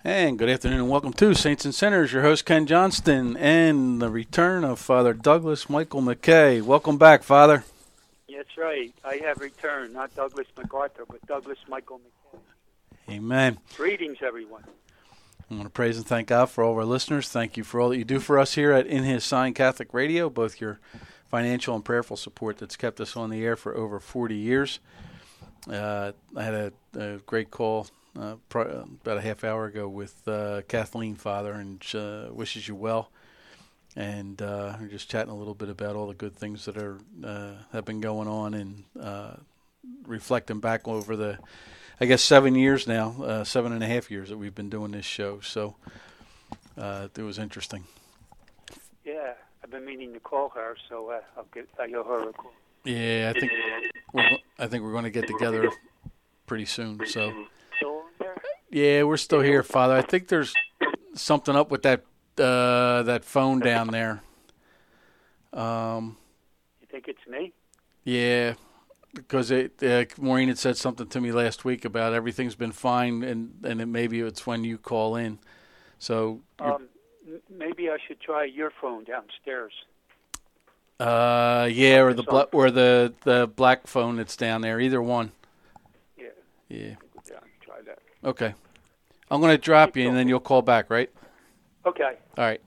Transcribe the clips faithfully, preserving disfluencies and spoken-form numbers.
And good afternoon and welcome to Saints and Sinners. Your host, Ken Johnston, and the return of Father Douglas Michael McKay. Welcome back, Father. That's right. I have returned, not Douglas MacArthur, but Douglas Michael McKay. Amen. Greetings, everyone. I want to praise and thank God for all of our listeners. Thank you for all that you do for us here at In His Sign Catholic Radio, both your financial and prayerful support that's kept us on the air for over forty years. Uh, I had a, a great call uh, pro- about a half hour ago with uh, Kathleen, Father, and uh, wishes you well. And uh, we're just chatting a little bit about all the good things that are uh, have been going on, and uh, reflecting back over the, I guess, seven years now, uh, seven and a half years that we've been doing this show. So uh, it was interesting. Yeah, I've been meaning to call her, so uh, I'll get I owe her a call. Yeah, I think we're, I think we're going to get together pretty soon. So Still there? yeah, we're still here, Father. I think there's something up with that uh, that phone down there. Um, You think it's me? yeah, because it, uh, Maureen had said something to me last week about everything's been fine, and and it, maybe it's when you call in. So Um, m- maybe I should try your phone downstairs. uh, yeah, or the bla- or the the black phone that's down there. Either one. Yeah. Yeah. Go down and try that. Okay. I'm going to drop you, and then you'll call back, right? Okay. All right.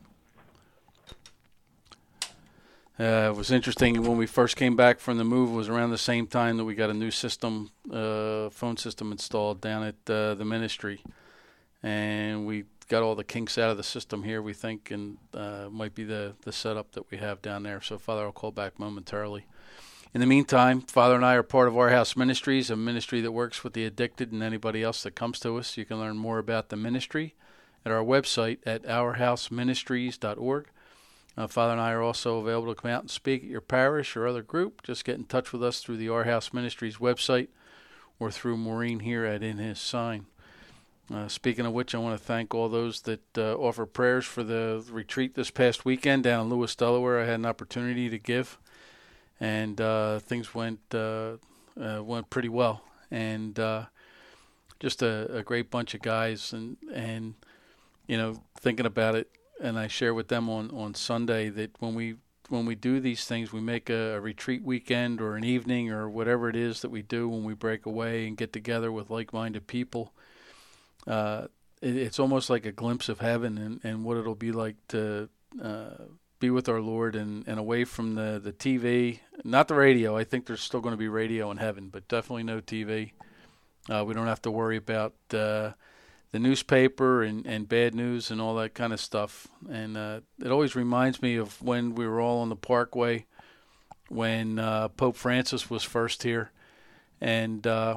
Uh, it was interesting when we first came back from the move. It was around the same time that we got a new system, uh, phone system installed down at uh, the ministry, and we got all the kinks out of the system here, we think, and uh, might be the, the setup that we have down there. So, Father, I'll call back momentarily. In the meantime, Father and I are part of Our House Ministries, a ministry that works with the addicted and anybody else that comes to us. You can learn more about the ministry at our website at our house ministries dot org. Uh, Father and I are also available to come out and speak at your parish or other group. Just get in touch with us through the Our House Ministries website or through Maureen here at In His Sign. Uh, speaking of which, I want to thank all those that uh, offer prayers for the retreat this past weekend down in Lewis, Delaware. I had an opportunity to give, and uh, things went uh, uh, went pretty well. And uh, just a, a great bunch of guys, and and you know, thinking about it, and I share with them on, on Sunday that when we when we do these things, we make a, a retreat weekend or an evening or whatever it is that we do when we break away and get together with like-minded people. Uh, it, it's almost like a glimpse of heaven and, and what it'll be like to uh, be with our Lord and, and away from the, the T V, not the radio. I think there's still going to be radio in heaven, but definitely no T V. Uh, we don't have to worry about uh, the newspaper and, and bad news and all that kind of stuff. And uh, it always reminds me of when we were all on the Parkway when uh, Pope Francis was first here. And uh,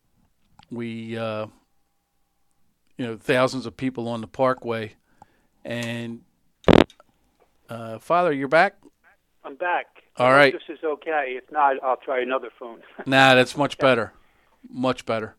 we, uh, you know, thousands of people on the Parkway. And, uh, Father, you're back? I'm back. All I right. hope this is okay. If not, I'll try another phone. Nah, that's much better. Much better.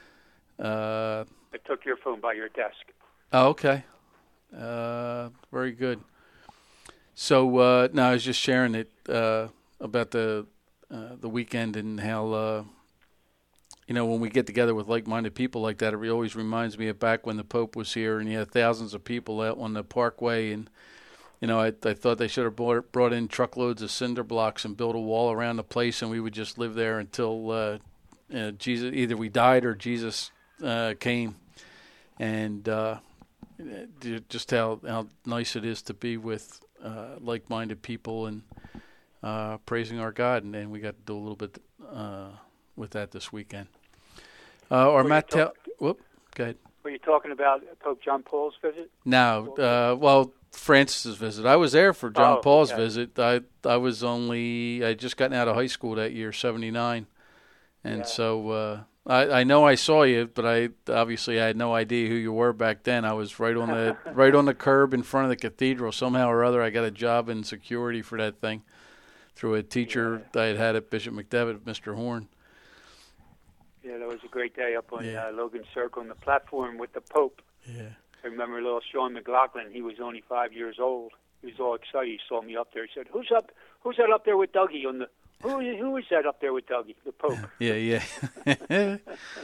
Uh, I took your phone by your desk. oh, okay. Uh, very good. So, uh, no, I was just sharing it uh, about the uh, the weekend and how, uh, you know, when we get together with like-minded people like that, it always reminds me of back when the Pope was here and you had thousands of people out on the Parkway. And, you know, I, I thought they should have brought, brought in truckloads of cinder blocks and built a wall around the place, and we would just live there until uh, you know, Jesus, either we died or Jesus uh, came. And uh, just how, how nice it is to be with uh, like-minded people and uh, praising our God. And, and we got to do a little bit uh, with that this weekend. Uh, or Were Matt, you talk- tell, whoop, go ahead. Were you talking about Pope John Paul's visit? No, uh, well, Francis's visit. I was there for John Oh, Paul's okay. visit. I I was only, I just gotten out of high school that year, seventy-nine. And Yeah. so uh, I, I know I saw you, but I obviously I had no idea who you were back then. I was right on the right on the curb in front of the cathedral. Somehow or other, I got a job in security for that thing through a teacher I had had at Bishop McDevitt, Mister Horn. Yeah, that was a great day up on Yeah. uh, Logan Circle on the platform with the Pope. Yeah. I remember little Sean McLaughlin. He was only five years old. He was all excited. He saw me up there. He said, "Who's up? Who's that up there with Dougie on the? Who who is that up there with Dougie? The Pope." Yeah, yeah.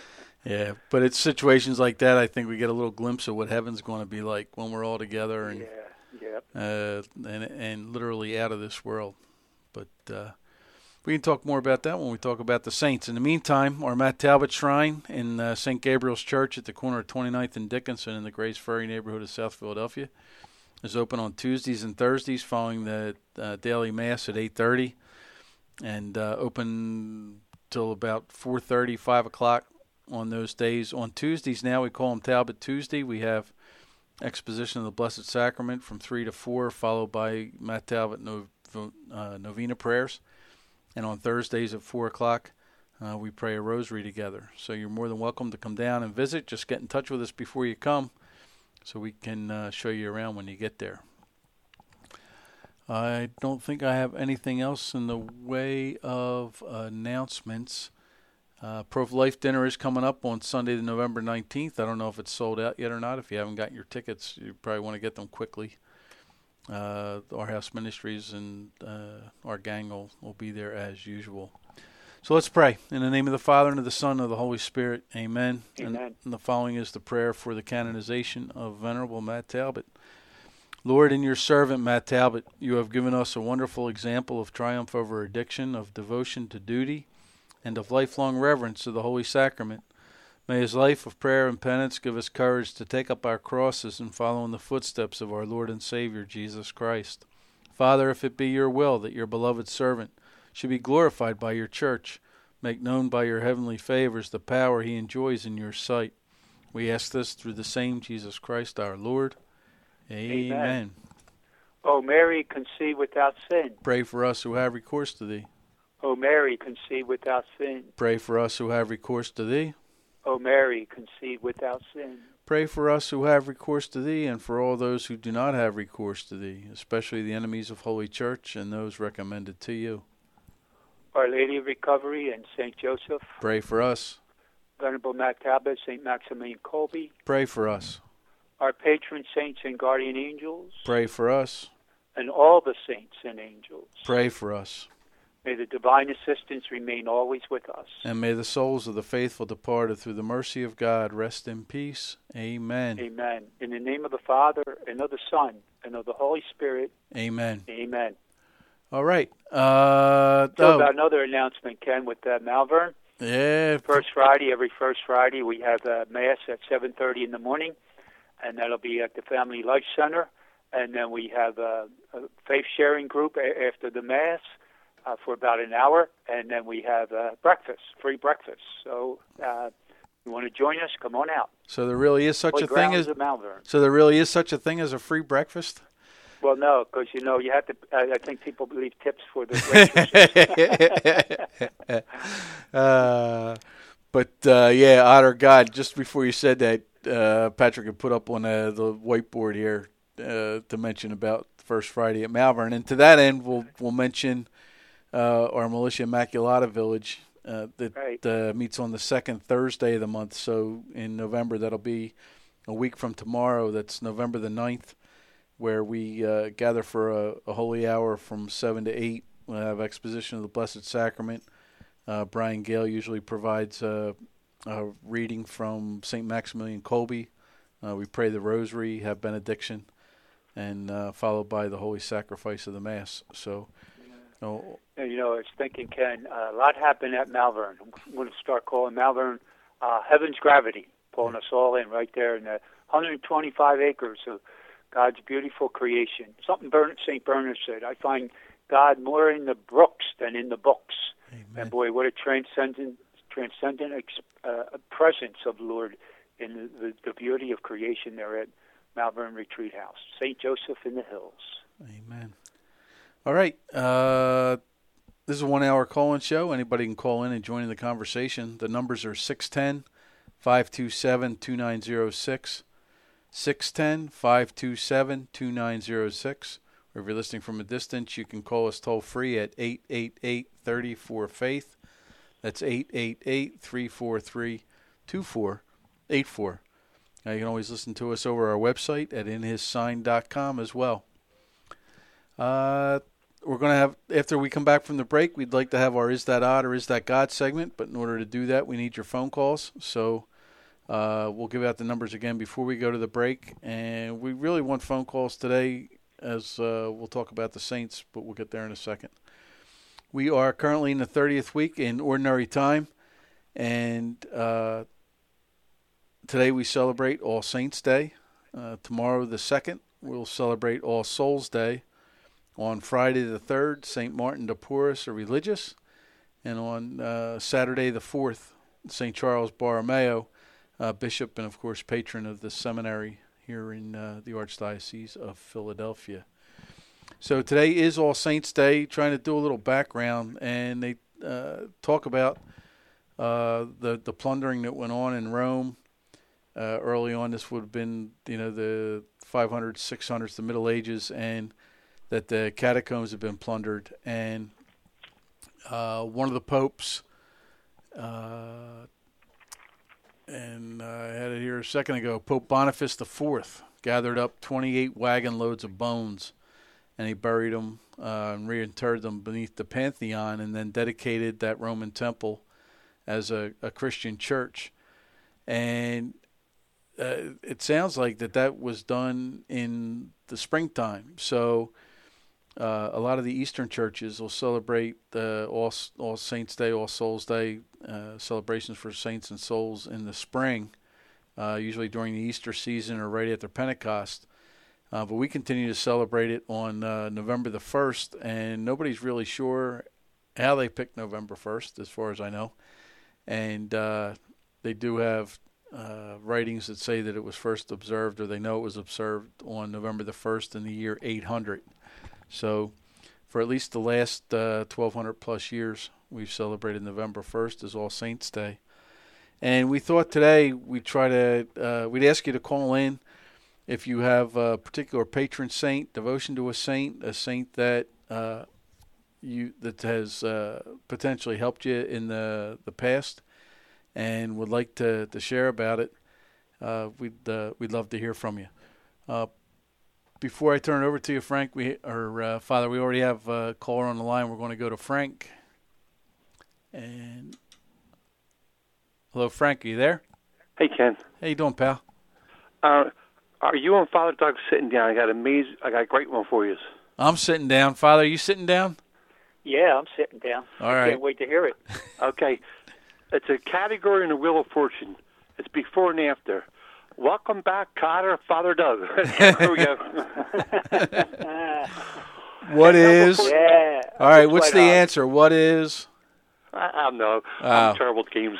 Yeah, but it's situations like that. I think we get a little glimpse of what heaven's going to be like when we're all together and Yeah, yep. uh, and and literally out of this world. But uh, we can talk more about that when we talk about the saints. In the meantime, our Matt Talbot Shrine in uh, Saint Gabriel's Church at the corner of twenty-ninth and Dickinson in the Grays Ferry neighborhood of South Philadelphia is open on Tuesdays and Thursdays following the uh, daily Mass at eight thirty and uh, open till about four thirty, five o'clock on those days. On Tuesdays now, we call them Talbot Tuesday. We have exposition of the Blessed Sacrament from three to four, followed by Matt Talbot no, uh, novena prayers. And on Thursdays at four o'clock, uh, we pray a rosary together. So you're more than welcome to come down and visit. Just get in touch with us before you come so we can uh, show you around when you get there. I don't think I have anything else in the way of announcements. Uh, Pro-Life Dinner is coming up on Sunday, November nineteenth. I don't know if it's sold out yet or not. If you haven't gotten your tickets, you probably want to get them quickly. Uh, our House Ministries and uh, our gang will, will be there as usual. So let's pray. In the name of the Father, and of the Son, and of the Holy Spirit. Amen. Amen. And, and the following is the prayer for the canonization of Venerable Matt Talbot. Lord, in your servant Matt Talbot, you have given us a wonderful example of triumph over addiction, of devotion to duty, and of lifelong reverence to the Holy Sacrament. May his life of prayer and penance give us courage to take up our crosses and follow in the footsteps of our Lord and Savior, Jesus Christ. Father, if it be your will that your beloved servant should be glorified by your church, make known by your heavenly favors the power he enjoys in your sight. We ask this through the same Jesus Christ our Lord. Amen. Amen. O Mary, conceived without sin. Pray for us who have recourse to thee. O Mary, conceived without sin. Pray for us who have recourse to thee. O Mary, conceived without sin. Pray for us who have recourse to thee, and for all those who do not have recourse to thee, especially the enemies of Holy Church and those recommended to you. Our Lady of Recovery and Saint Joseph. Pray for us. Venerable Matt Talbot, Saint Maximilian Kolbe. Pray for us. Our patron saints and guardian angels. Pray for us. And all the saints and angels. Pray for us. May the divine assistance remain always with us. And may the souls of the faithful departed through the mercy of God rest in peace. Amen. Amen. In the name of the Father, and of the Son, and of the Holy Spirit. Amen. Amen. All right. Uh, so oh. about another announcement, Ken, with uh, Malvern. Yeah. First Friday, every first Friday, we have uh, Mass at seven thirty in the morning, and that'll be at the Family Life Center. And then we have a, a faith-sharing group a- after the Mass. Uh, for about an hour, and then we have uh, breakfast, free breakfast. So uh, you want to join us, come on out. So there really is such Play a thing as Malvern. So there really is such a thing as a free breakfast? Well, no, because, you know, you have to, I, I think people leave tips for the waitresses. uh, but, uh, yeah, honor God, just before you said that, uh, Patrick had put up on uh, the whiteboard here uh, to mention about First Friday at Malvern. And to that end, we'll we'll mention Uh, our Militia Immaculata Village uh, that right. uh, meets on the second Thursday of the month. So in November, that'll be a week from tomorrow. That's November the ninth, where we uh, gather for a, a holy hour from seven to eight. We'll have exposition of the Blessed Sacrament. Uh, Brian Gale usually provides uh, a reading from Saint Maximilian Kolbe. Uh, we pray the Rosary, have benediction, and uh, followed by the Holy Sacrifice of the Mass. So. Oh. And, you know, I was thinking, Ken, uh, a lot happened at Malvern. I'm going to start calling Malvern uh, Heaven's Gravity, pulling us all in right there in the one hundred twenty-five acres of God's beautiful creation. Something Bernard, Saint Bernard said, I find God more in the brooks than in the books. Amen. And, boy, what a transcendent, transcendent uh, presence of the Lord in the, the, the beauty of creation there at Malvern Retreat House. Saint Joseph in the Hills. Amen. All right. Uh, this is a one-hour call-in show. Anybody can call in and join in the conversation. The numbers are six one zero, five two seven, two nine zero six, six one zero, five two seven, two nine zero six. Or if you're listening from a distance, you can call us toll-free at eight eight eight, three four, faith. That's eight eight eight, three four three, two four eight four. Now, you can always listen to us over our website at in his sign dot com as well. Uh... We're going to have, after we come back from the break, we'd like to have our Is That Odd or Is That God segment. But in order to do that, we need your phone calls. So Uh, we'll give out the numbers again before we go to the break. And we really want phone calls today, as uh, we'll talk about the Saints, but we'll get there in a second. We are currently in the thirtieth week in Ordinary Time, and uh, today we celebrate All Saints Day. Uh, tomorrow, the second, we'll celebrate All Souls Day. On Friday the third, Saint Martin de Porres, a religious. And on uh, Saturday the fourth, Saint Charles Borromeo, uh, bishop and, of course, patron of the seminary here in uh, the Archdiocese of Philadelphia. So today is All Saints Day, trying to do a little background, and they uh, talk about uh, the, the plundering that went on in Rome. Uh, early on, this would have been, you know, the five hundreds, six hundreds, the Middle Ages, and that the catacombs have been plundered. And uh, one of the popes, uh, and uh, I had it here a second ago, Pope Boniface the fourth, gathered up twenty-eight wagon loads of bones, and he buried them uh, and reinterred them beneath the Pantheon, and then dedicated that Roman temple as a, a Christian church. And uh, it sounds like that that was done in the springtime. So uh, a lot of the Eastern churches will celebrate uh, All, All Saints Day, All Souls Day, uh, celebrations for saints and souls in the spring, uh, usually during the Easter season or right after Pentecost. Uh, but we continue to celebrate it on uh, November the first, and nobody's really sure how they picked November first, as far as I know. And uh, they do have uh, writings that say that it was first observed, or they know it was observed on November the first in the year eight hundred. So for at least the last uh, twelve hundred plus years, we've celebrated November first as All Saints Day. And we thought today we'd try to, uh, we'd ask you to call in if you have a particular patron saint, devotion to a saint, a saint that uh, you that has uh, potentially helped you in the the past, and would like to, to share about it. Uh, we'd uh, we'd love to hear from you. Uh, before I turn it over to you, Frank, we or uh, Father, we already have a caller on the line. We're going to go to Frank. And hello, Frank. Are you there? Hey, Ken. How you doing, pal? Uh, are you and Father Doug sitting down? I got a maze, I got a great one for you. I'm sitting down. Father, are you sitting down? Yeah, I'm sitting down. All I right. can't wait to hear it. Okay. It's a category in the Wheel of Fortune. It's before and after. Welcome back, Cotter, Father Doug. Here we go. What is? Yeah. All right, what's right the on. answer? What is? I, I don't know. Oh. I'm terrible at games.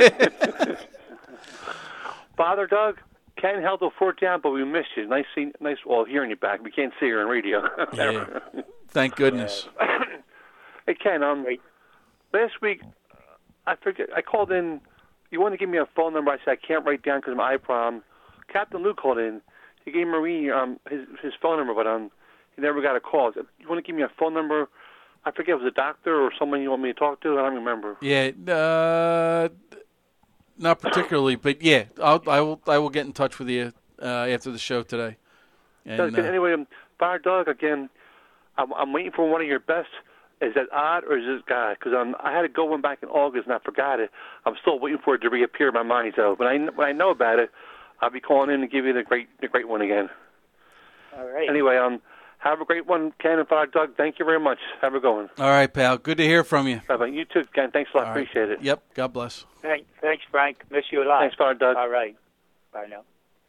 Father Doug, Ken held the fort down, but we missed you. Nice seeing, nice, well, hearing you back. We can't see you on radio. Yeah. Thank goodness. Hey, Ken, um, Great. last week, I forget, I called in. You wanted to give me a phone number. I said, I can't write down because of my eye problem. Captain Lou called in. He gave Marie um, his his phone number, but um, he never got a call. You want to give me a phone number? I forget if it was a doctor or someone you want me to talk to. I don't remember. Yeah, uh, not particularly, but yeah, I'll, I will. I will get in touch with you uh, after the show today. And, So, uh, anyway, um, Father Doug, again, I'm, I'm waiting for one of your best. Is that odd or is it God? Because um, I had to go one back in August and I forgot it. I'm still waiting for it to reappear in my mind. So when I when I know about it, I'll be calling in to give you the great the great one again. All right. Anyway, um, have a great one, Ken and Father Doug. Thank you very much. Have a good one. all right, pal. Good to hear from you. Bye bye. You too, Ken. Thanks a lot. All right. Appreciate it. Yep. God bless. Thank, thanks, Frank. Miss you a lot. Thanks, Father Doug. All right. Bye now.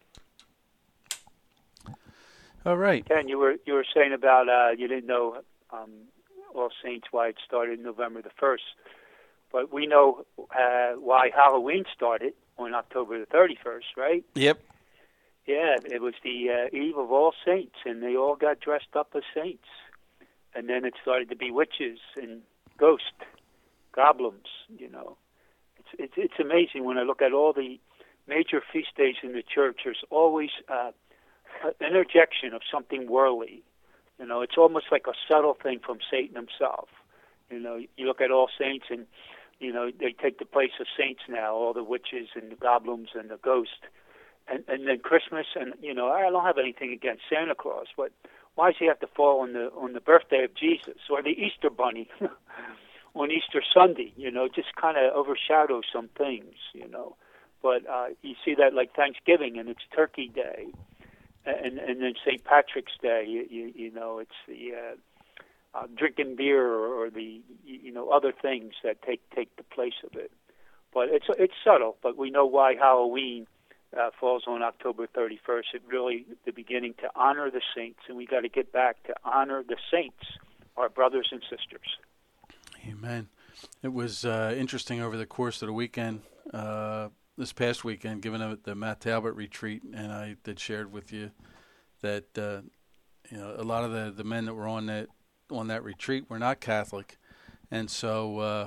All right. Ken, you were you were saying about uh, you didn't know um, All Saints why it started November the first, but we know uh, why Halloween started on October the thirty-first, right? Yep. Yeah, it was the uh, Eve of All Saints, and they all got dressed up as saints. And then it started to be witches and ghosts, goblins, you know. It's it's, it's amazing when I look at all the major feast days in the church, there's always uh, an interjection of something worldly. You know, it's almost like a subtle thing from Satan himself. You know, you look at All Saints and, you know, they take the place of saints now, all the witches and the goblins and the ghosts. And, and then Christmas, and you know, I don't have anything against Santa Claus, but why does he have to fall on the on the birthday of Jesus or the Easter Bunny on Easter Sunday? You know, just kind of overshadows some things. You know, But uh, you see that like Thanksgiving, and it's Turkey Day, and and then Saint Patrick's Day. You you, you know, it's the uh, uh, drinking beer or, or the you know other things that take take the place of it. But it's it's subtle. But we know why Halloween uh, falls on October thirty-first. It really the beginning to honor the saints, and we got to get back to honor the saints, our brothers and sisters. Amen. It was uh, interesting over the course of the weekend. Uh, This past weekend, given at the Matt Talbot retreat, and I did shared with you that uh, you know a lot of the, the men that were on that on that retreat were not Catholic, and so uh,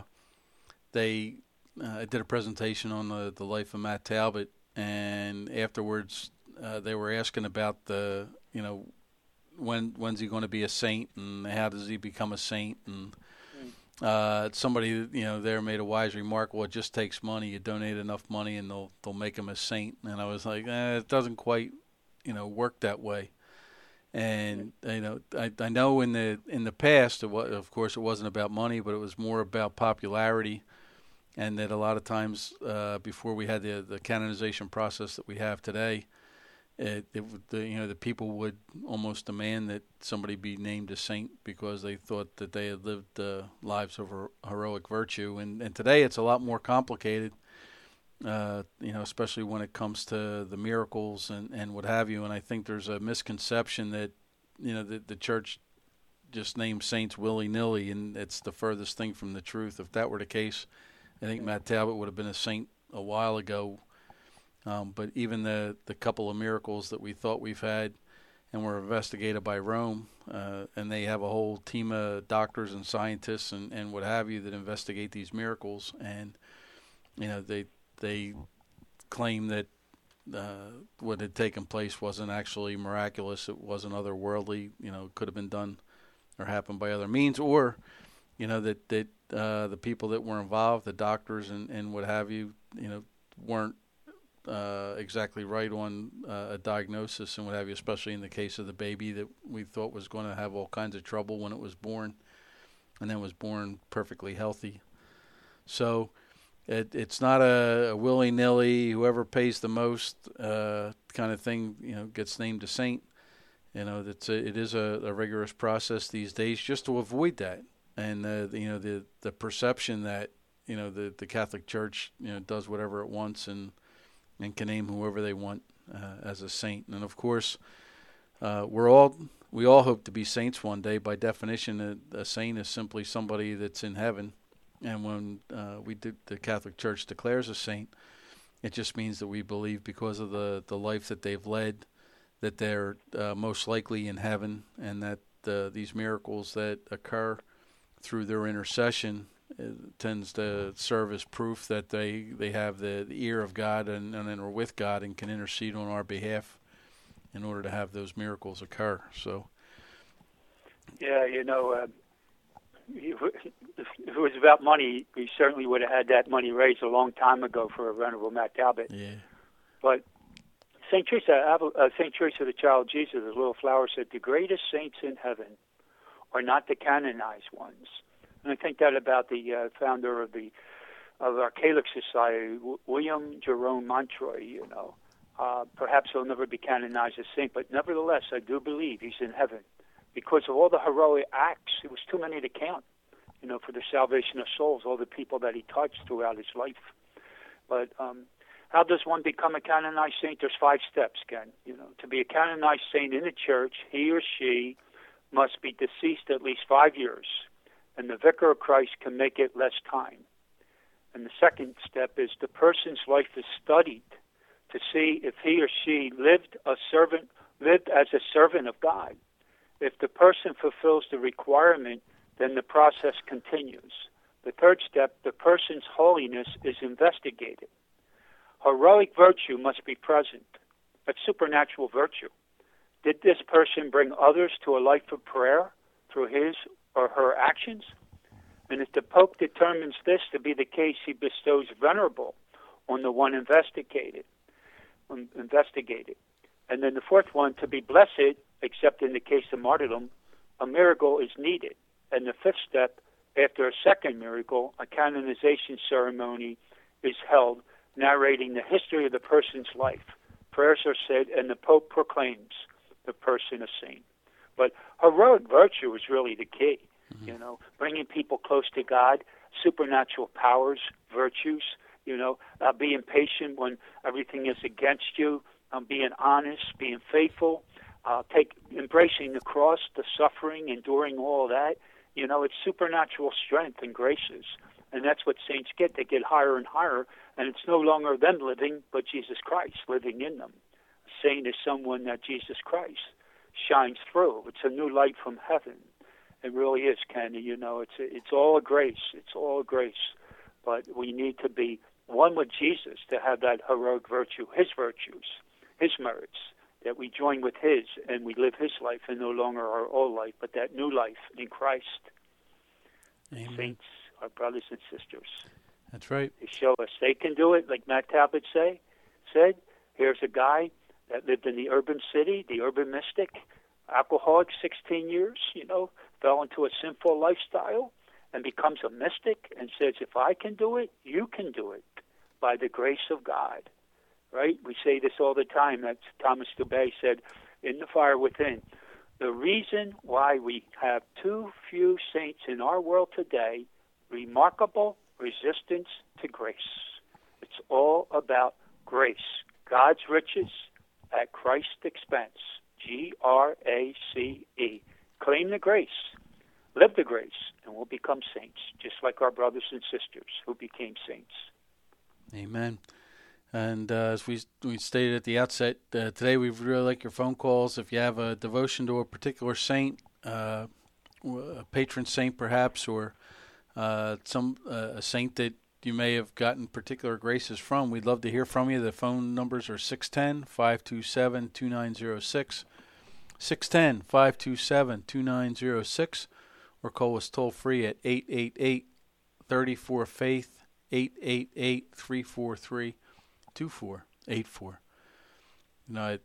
they uh, I did a presentation on the, the life of Matt Talbot, and afterwards uh, they were asking about the you know when when's he going to be a saint and how does he become a saint and. Uh, somebody, you know, there made a wise remark. Well, it just takes money. You donate enough money, and they'll they'll make him a saint. And I was like, eh, it doesn't quite, you know, work that way. And you know, I I know in the in the past, it was, of course, it wasn't about money, but it was more about popularity. And that a lot of times, uh, before we had the the canonization process that we have today, it, it the, you know the people would almost demand that somebody be named a saint because they thought that they had lived uh, lives of heroic virtue. And, and today it's a lot more complicated, uh, you know, especially when it comes to the miracles and, and what have you. And I think there's a misconception that, you know, the, the church just names saints willy-nilly, and it's the furthest thing from the truth. If that were the case, I think Matt Talbot would have been a saint a while ago. Um, but even the, the couple of miracles that we thought we've had and were investigated by Rome, uh, and they have a whole team of doctors and scientists and, and what have you that investigate these miracles. And, you know, they they claim that uh, what had taken place wasn't actually miraculous. It wasn't otherworldly. You know, it could have been done or happened by other means. Or, you know, that, that uh, the people that were involved, the doctors and, and what have you, you know, weren't Uh, exactly right on uh, a diagnosis and what have you, especially in the case of the baby that we thought was going to have all kinds of trouble when it was born, and then was born perfectly healthy. So it, it's not a, a willy-nilly, whoever pays the most uh, kind of thing, you know, gets named a saint. You know, that's a, it is a, a rigorous process these days just to avoid that. And, uh, the, you know, the, the perception that, you know, the, the Catholic Church, you know, does whatever it wants and and can name whoever they want uh, as a saint. And of course, uh, we're all we all hope to be saints one day. By definition, a, a saint is simply somebody that's in heaven. And when uh, we do, the Catholic Church declares a saint, it just means that we believe because of the, the life that they've led, that they're uh, most likely in heaven, and that uh, these miracles that occur through their intercession it tends to serve as proof that they, they have the, the ear of God and, and are with God and can intercede on our behalf in order to have those miracles occur. So, yeah, you know, uh, if it was about money, we certainly would have had that money raised a long time ago for a Venerable Matt Talbot. Yeah. But Saint Teresa, uh, Saint Teresa, the Child Jesus, the little flower, said, "The greatest saints in heaven are not the canonized ones." And I think that about the uh, founder of the of our Catholic Society, w- William Jerome Montroy. You know, uh, perhaps he'll never be canonized as saint, but nevertheless, I do believe he's in heaven because of all the heroic acts. It was too many to count. You know, for the salvation of souls, all the people that he touched throughout his life. But um, how does one become a canonized saint? There's five steps, Ken. You know, to be a canonized saint in the church, he or she must be deceased at least five years. And the vicar of Christ can make it less time. And the second step is the person's life is studied to see if he or she lived a servant, lived as a servant of God. If the person fulfills the requirement, then the process continues. The third step, the person's holiness is investigated. Heroic virtue must be present. That's supernatural virtue. Did this person bring others to a life of prayer through his or her actions? And if the Pope determines this to be the case, he bestows venerable on the one investigated. Um, investigated. And then the fourth one, to be blessed, except in the case of martyrdom, a miracle is needed. And the fifth step, after a second miracle, a canonization ceremony is held narrating the history of the person's life. Prayers are said, and the Pope proclaims the person a saint. But heroic virtue is really the key, mm-hmm. you know, bringing people close to God, supernatural powers, virtues, you know, uh, being patient when everything is against you, um, being honest, being faithful, uh, take embracing the cross, the suffering, enduring all that. You know, it's supernatural strength and graces. And that's what saints get. They get higher and higher, and it's no longer them living, but Jesus Christ living in them. A saint is someone that Jesus Christ shines through. It's a new light from heaven. It really is, Kenny. You know, it's a, it's all a grace. It's all a grace. But we need to be one with Jesus to have that heroic virtue, his virtues, his merits, that we join with his and we live his life and no longer our old life, but that new life in Christ. Amen. Saints, our brothers and sisters. That's right. They show us they can do it, like Matt Talbot say, said. Here's a guy that lived in the urban city, the urban mystic, alcoholic, sixteen years, you know, fell into a sinful lifestyle and becomes a mystic and says, if I can do it, you can do it by the grace of God. Right? We say this all the time. That's Thomas Dubay said in The Fire Within. The reason why we have too few saints in our world today, remarkable resistance to grace. It's all about grace. God's riches at Christ's expense. G R A C E. Claim the grace. Live the grace, and we'll become saints, just like our brothers and sisters who became saints. Amen. And uh, as we we stated at the outset, uh, today we'd really like your phone calls. If you have a devotion to a particular saint, uh, a patron saint perhaps, or uh, some uh, a saint that you may have gotten particular graces from, we'd love to hear from you. The phone numbers are six one zero, five two seven, two nine zero six, six one zero, five two seven, two nine zero six, or call us toll free at eight eight eight, three four, faith, eight eight eight, three four three, two four eight four. You know,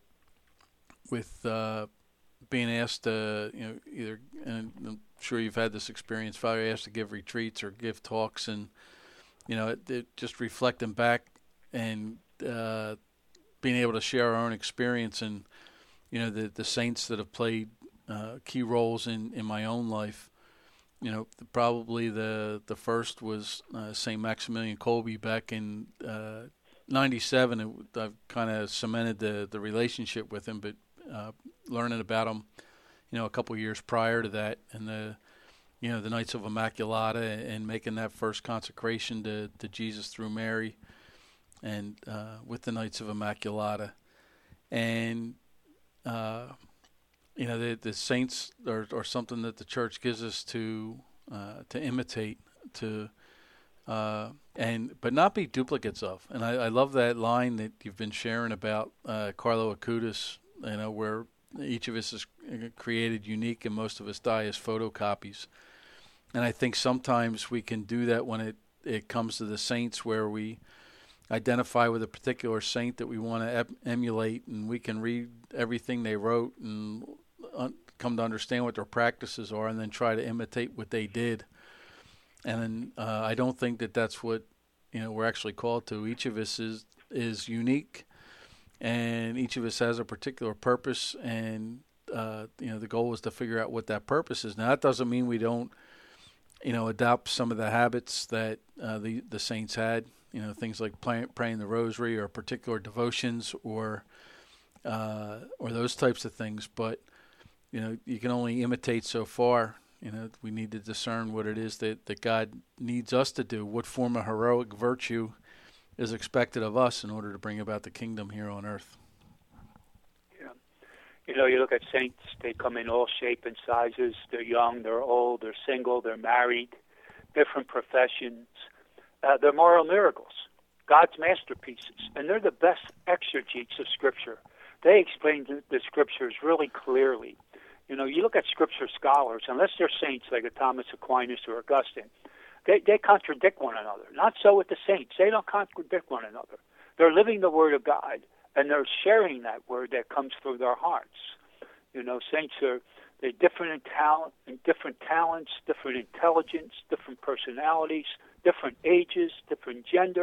with uh, being asked, uh, you know, either, and I'm sure you've had this experience, Father, asked to give retreats or give talks, and you know, it, it just reflecting back and uh, being able to share our own experience, and you know, the the saints that have played uh, key roles in, in my own life. You know, probably the the first was uh, Saint Maximilian Kolbe back in uh, ninety-seven. It, I've kind of cemented the, the relationship with him, but uh, learning about him, you know, a couple of years prior to that, and the, you know, the Knights of Immaculata, and making that first consecration to, to Jesus through Mary, and uh, with the Knights of Immaculata, and uh, you know, the the saints are, are something that the Church gives us to uh, to imitate, to. Uh, and but not be duplicates of. And I, I love that line that you've been sharing about uh, Carlo Acutis, you know, where each of us is created unique and most of us die as photocopies. And I think sometimes we can do that when it, it comes to the saints, where we identify with a particular saint that we want to em- emulate, and we can read everything they wrote and un- come to understand what their practices are, and then try to imitate what they did. And uh, I don't think that that's what, you know, we're actually called to. Each of us is is unique, and each of us has a particular purpose. And uh, you know, the goal is to figure out what that purpose is. Now, that doesn't mean we don't, you know, adopt some of the habits that uh, the the saints had. You know, things like play, praying the Rosary, or particular devotions, or uh, or those types of things. But you know, you can only imitate so far. You know, we need to discern what it is that, that God needs us to do, what form of heroic virtue is expected of us in order to bring about the kingdom here on earth. Yeah. You know, you look at saints, they come in all shape and sizes. They're young, they're old, they're single, they're married, different professions. Uh, they're moral miracles, God's masterpieces, and they're the best exegetes of Scripture. They explain the, the Scriptures really clearly. You know, you look at Scripture scholars, unless they're saints like a Thomas Aquinas or Augustine, they, they contradict one another. Not so with the saints. They don't contradict one another. They're living the Word of God, and they're sharing that Word that comes through their hearts. You know, saints are they're different in talent, in different talents, different intelligence, different personalities, different ages, different gender,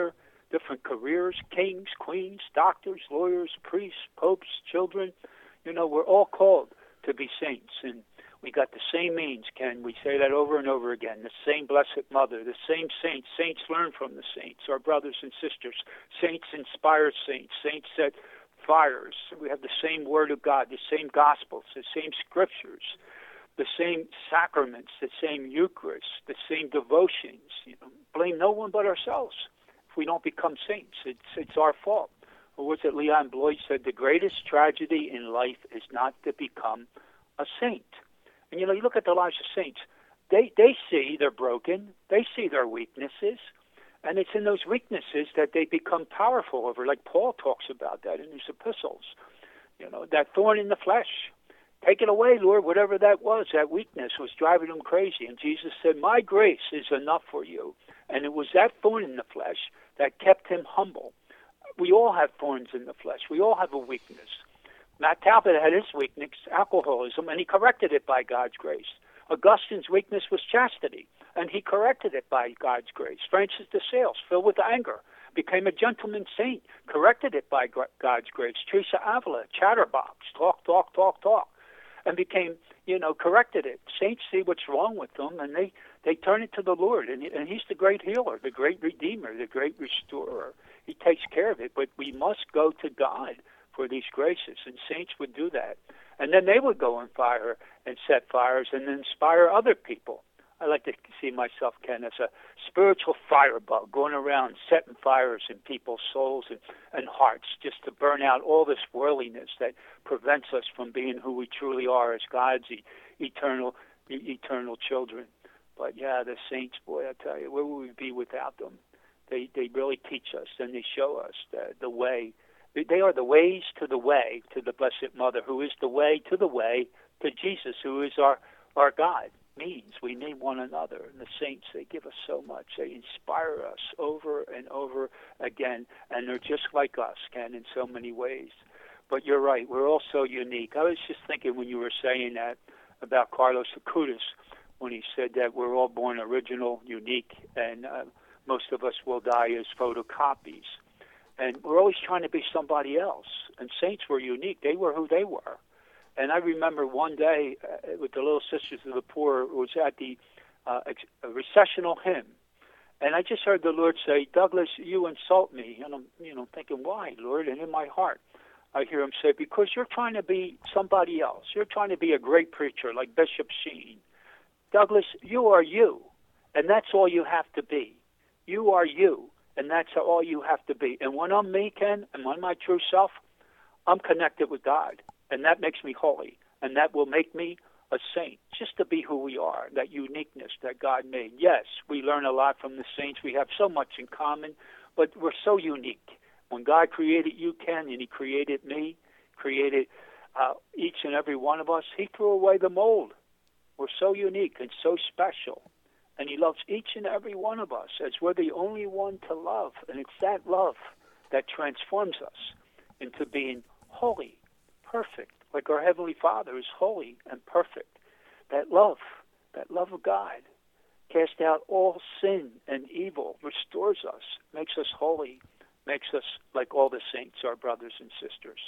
different careers, kings, queens, doctors, lawyers, priests, popes, children. You know, we're all called to be saints, and we got the same means, Ken. We say that over and over again. The same Blessed Mother, the same saints. Saints learn from the saints, our brothers and sisters. Saints inspire saints. Saints set fires. We have the same Word of God, the same Gospels, the same Scriptures, the same sacraments, the same Eucharist, the same devotions. You know, blame no one but ourselves if we don't become saints. It's it's our fault. Or was it Leon Bloyd said, the greatest tragedy in life is not to become a saint. And, you know, you look at the lives of saints, they, they see they're broken, they see their weaknesses, and it's in those weaknesses that they become powerful over, like Paul talks about that in his epistles. You know, that thorn in the flesh. Take it away, Lord, whatever that was, that weakness was driving him crazy. And Jesus said, my grace is enough for you. And it was that thorn in the flesh that kept him humble. We all have thorns in the flesh. We all have a weakness. Matt Talbot had his weakness, alcoholism, and he corrected it by God's grace. Augustine's weakness was chastity, and he corrected it by God's grace. Francis de Sales, filled with anger, became a gentleman saint, corrected it by God's grace. Teresa Avila, chatterbox, talk, talk, talk, talk, and became, you know, corrected it. Saints see what's wrong with them, and they, they turn it to the Lord, and, and he's the great healer, the great redeemer, the great restorer. He takes care of it, but we must go to God for these graces, and saints would do that. And then they would go on fire and set fires and inspire other people. I like to see myself, Ken, as a spiritual firebug going around setting fires in people's souls and, and hearts just to burn out all this worldliness that prevents us from being who we truly are as God's e- eternal e- eternal children. But, yeah, the saints, boy, I tell you, where would we be without them? They they really teach us, and they show us the, the way. They are the ways to the way, to the Blessed Mother, who is the way to the way to Jesus, who is our, our God. Means we need one another. And the saints, they give us so much. They inspire us over and over again, and they're just like us, Ken, in so many ways. But you're right, we're all so unique. I was just thinking when you were saying that about Carlos Acutis, when he said that we're all born original, unique, and uh, most of us will die as photocopies. And we're always trying to be somebody else. And saints were unique. They were who they were. And I remember one day uh, with the Little Sisters of the Poor, it was at the uh, ex- recessional hymn. And I just heard the Lord say, Douglas, you insult me. And I'm, you know, thinking, why, Lord? And in my heart, I hear him say, because you're trying to be somebody else. You're trying to be a great preacher like Bishop Sheen. Douglas, you are you. And that's all you have to be. You are you. And that's all you have to be. And when I'm me, Ken, and when I'm my true self, I'm connected with God. And that makes me holy. And that will make me a saint, just to be who we are, that uniqueness that God made. Yes, we learn a lot from the saints. We have so much in common, but we're so unique. When God created you, Ken, and he created me, created uh, each and every one of us, he threw away the mold. We're so unique and so special. And he loves each and every one of us as we're the only one to love. And it's that love that transforms us into being holy, perfect, like our Heavenly Father is holy and perfect. That love, that love of God, casts out all sin and evil, restores us, makes us holy, makes us like all the saints, our brothers and sisters.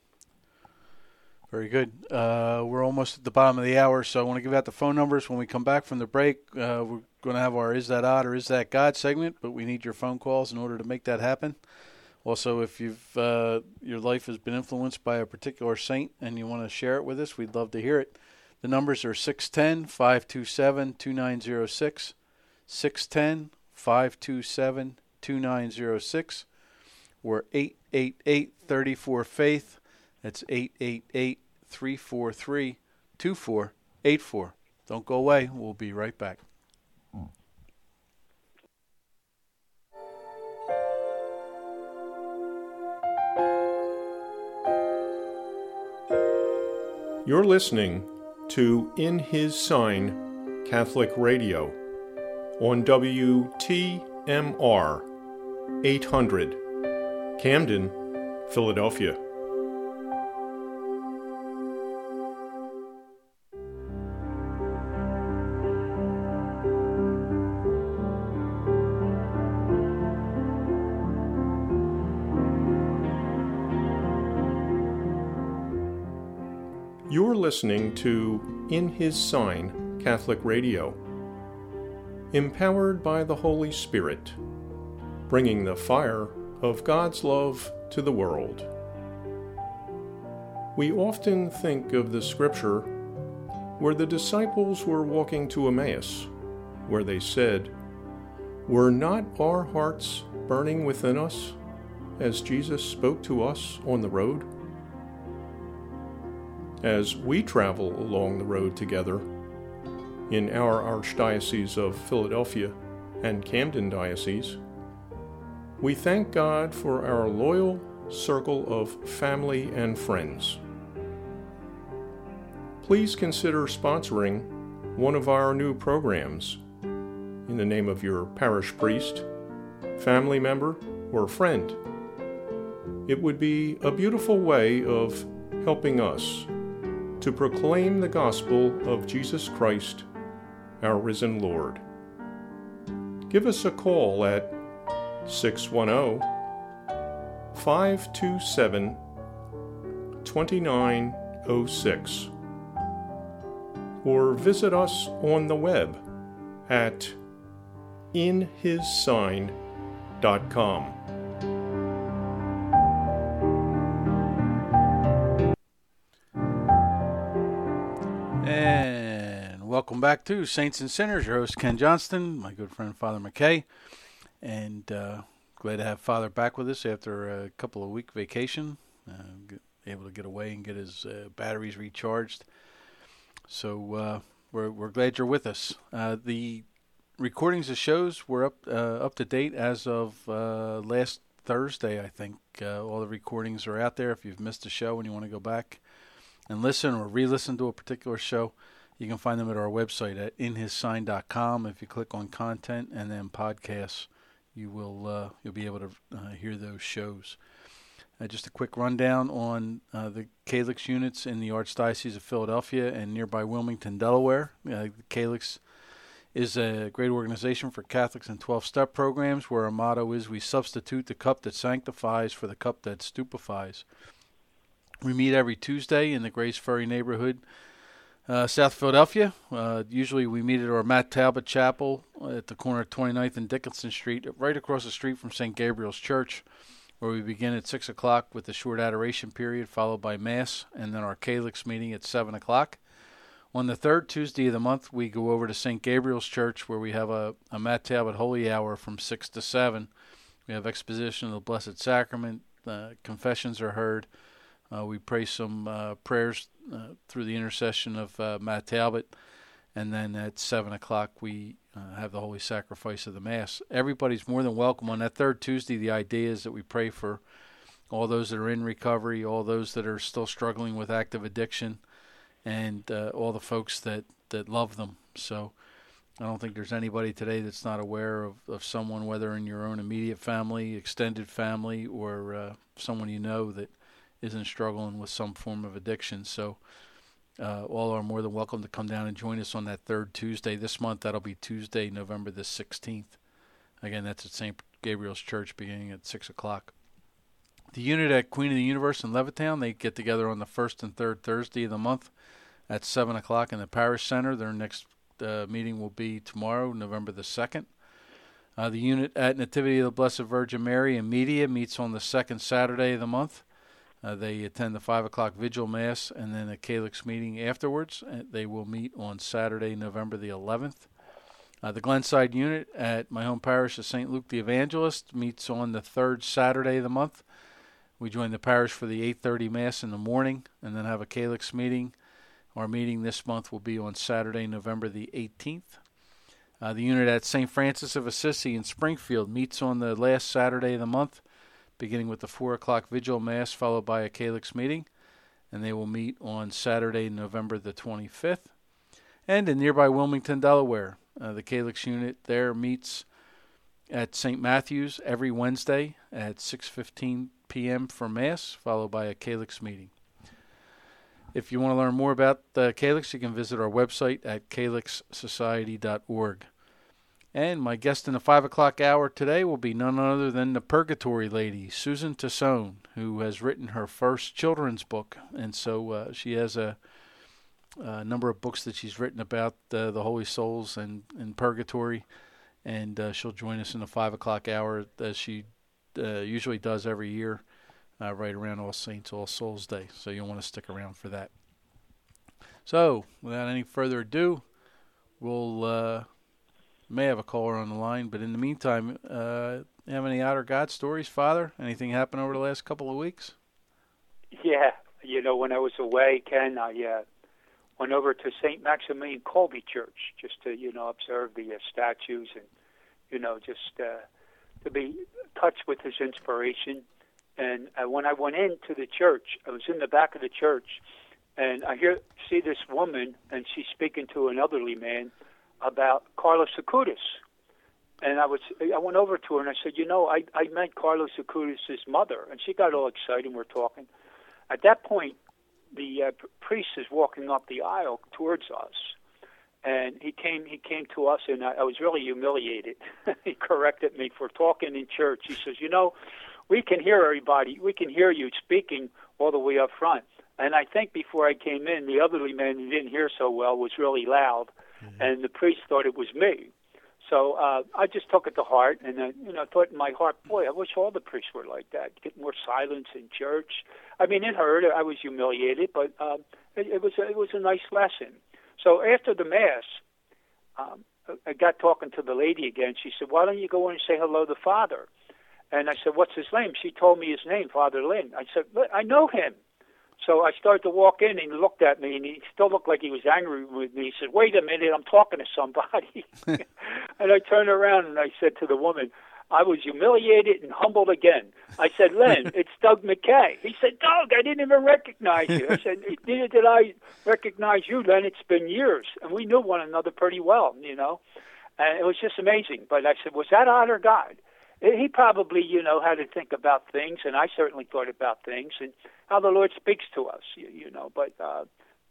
Very good. Uh, we're almost at the bottom of the hour, so I want to give out the phone numbers. When we come back from the break, uh, we're going to have our Is That Odd or Is That God segment, but we need your phone calls in order to make that happen. Also, if you've uh, your life has been influenced by a particular saint and you want to share it with us, we'd love to hear it. The numbers are six one zero, five two seven, two nine zero six, six one zero, five two seven, two nine zero six, or eight eight eight, three four, faith. That's eight eight eight, three four three, two four eight four. Don't go away. We'll be right back. You're listening to In His Sign Catholic Radio on W T M R eight hundred, Camden, Philadelphia. You're listening to In His Sign Catholic Radio, empowered by the Holy Spirit, bringing the fire of God's love to the world. We often think of the scripture where the disciples were walking to Emmaus, where they said, "Were not our hearts burning within us as Jesus spoke to us on the road?" As we travel along the road together in our Archdiocese of Philadelphia and Camden Diocese, we thank God for our loyal circle of family and friends. Please consider sponsoring one of our new programs in the name of your parish priest, family member, or friend. It would be a beautiful way of helping us to proclaim the gospel of Jesus Christ, our risen Lord. Give us a call at six one zero, five two seven, two nine zero six or visit us on the web at in his sign dot com. And welcome back to Saints and Sinners. Your host, Ken Johnston, my good friend, Father McKay. And uh, glad to have Father back with us after a couple of week vacation. Uh, get, able to get away and get his uh, batteries recharged. So uh, we're we're glad you're with us. Uh, the recordings of shows were up uh, up to date as of uh, last Thursday, I think. Uh, all the recordings are out there. If you've missed a show and you want to go back and listen or re-listen to a particular show, you can find them at our website at in his sign dot com. If you click on content and then podcasts, you will uh, you'll be able to uh, hear those shows. Uh, just a quick rundown on uh, the Calyx units in the Archdiocese of Philadelphia and nearby Wilmington, Delaware. Uh, the Calyx is a great organization for Catholics in twelve-step programs where our motto is, "We substitute the cup that sanctifies for the cup that stupefies." We meet every Tuesday in the Grace Ferry neighborhood, uh, South Philadelphia. Uh, usually we meet at our Matt Talbot Chapel at the corner of twenty-ninth and Dickinson Street, right across the street from Saint Gabriel's Church, where we begin at six o'clock with the short adoration period, followed by Mass, and then our Calyx meeting at seven o'clock. On the third Tuesday of the month, we go over to Saint Gabriel's Church, where we have a, a Matt Talbot Holy Hour from six to seven. We have exposition of the Blessed Sacrament, uh, confessions are heard. Uh, we pray some uh, prayers uh, through the intercession of uh, Matt Talbot, and then at seven o'clock we uh, have the Holy Sacrifice of the Mass. Everybody's more than welcome. On that third Tuesday, the idea is that we pray for all those that are in recovery, all those that are still struggling with active addiction, and uh, all the folks that, that love them. So I don't think there's anybody today that's not aware of, of someone, whether in your own immediate family, extended family, or uh, someone you know that isn't struggling with some form of addiction. So uh, all are more than welcome to come down and join us on that third Tuesday. This month, that'll be Tuesday, November the sixteenth. Again, that's at Saint Gabriel's Church beginning at six o'clock. The unit at Queen of the Universe in Levittown, they get together on the first and third Thursday of the month at seven o'clock in the Parish Center. Their next uh, meeting will be tomorrow, November the second. Uh, the unit at Nativity of the Blessed Virgin Mary in Media meets on the second Saturday of the month. Uh, they attend the five o'clock Vigil Mass and then a Calyx meeting afterwards. Uh, they will meet on Saturday, November the eleventh. Uh, the Glenside unit at my home parish of Saint Luke the Evangelist meets on the third Saturday of the month. We join the parish for the eight thirty Mass in the morning and then have a Calyx meeting. Our meeting this month will be on Saturday, November the eighteenth. Uh, the unit at Saint Francis of Assisi in Springfield meets on the last Saturday of the month, beginning with the four o'clock Vigil Mass, followed by a Calyx meeting, and they will meet on Saturday, November the twenty-fifth. And in nearby Wilmington, Delaware, uh, the Calyx unit there meets at Saint Matthew's every Wednesday at six fifteen p.m. for Mass, followed by a Calyx meeting. If you want to learn more about the Calyx, you can visit our website at calyx society dot org. And my guest in the five o'clock hour today will be none other than the Purgatory Lady, Susan Tassone, who has written her first children's book. And so uh, she has a, a number of books that she's written about uh, the holy souls and, and purgatory. And uh, she'll join us in the five o'clock hour as she uh, usually does every year, uh, right around All Saints, All Souls Day. So you'll want to stick around for that. So without any further ado, we'll... Uh, may have a caller on the line, but in the meantime, uh, have any Outer God stories, Father? Anything happened over the last couple of weeks? Yeah, you know, when I was away, Ken, I uh, went over to Saint Maximilian Kolbe Church just to, you know, observe the uh, statues and, you know, just uh, to be touched with his inspiration. And uh, when I went into the church, I was in the back of the church, and I hear see this woman, and she's speaking to an elderly man about Carlos Acutis. And I was, I went over to her and I said, you know, I, I met Carlos Acutis' mother. And she got all excited and we're talking. At that point, the uh, priest is walking up the aisle towards us. And he came he came to us, and I, I was really humiliated. He corrected me for talking in church. He says, you know, we can hear everybody. We can hear you speaking all the way up front. And I think before I came in, the elderly man who didn't hear so well was really loud. Mm-hmm. And the priest thought it was me. So uh, I just took it to heart, and I, you know, thought in my heart, boy, I wish all the priests were like that. Get more silence in church. I mean, it hurt. I was humiliated, but uh, it, it was a, it was a nice lesson. So after the Mass, um, I got talking to the lady again. She said, why don't you go in and say hello to Father? And I said, what's his name? She told me his name, Father Lynn. I said, I know him. So I started to walk in, and he looked at me, and he still looked like he was angry with me. He said, wait a minute, I'm talking to somebody. And I turned around, and I said to the woman, I was humiliated and humbled again. I said, Len, it's Doug McKay. He said, Doug, I didn't even recognize you. I said, neither did I recognize you, Len. It's been years. And we knew one another pretty well, you know. And it was just amazing. But I said, was that Outer God? He probably, you know, had to think about things, and I certainly thought about things and how the Lord speaks to us, you, you know. But uh,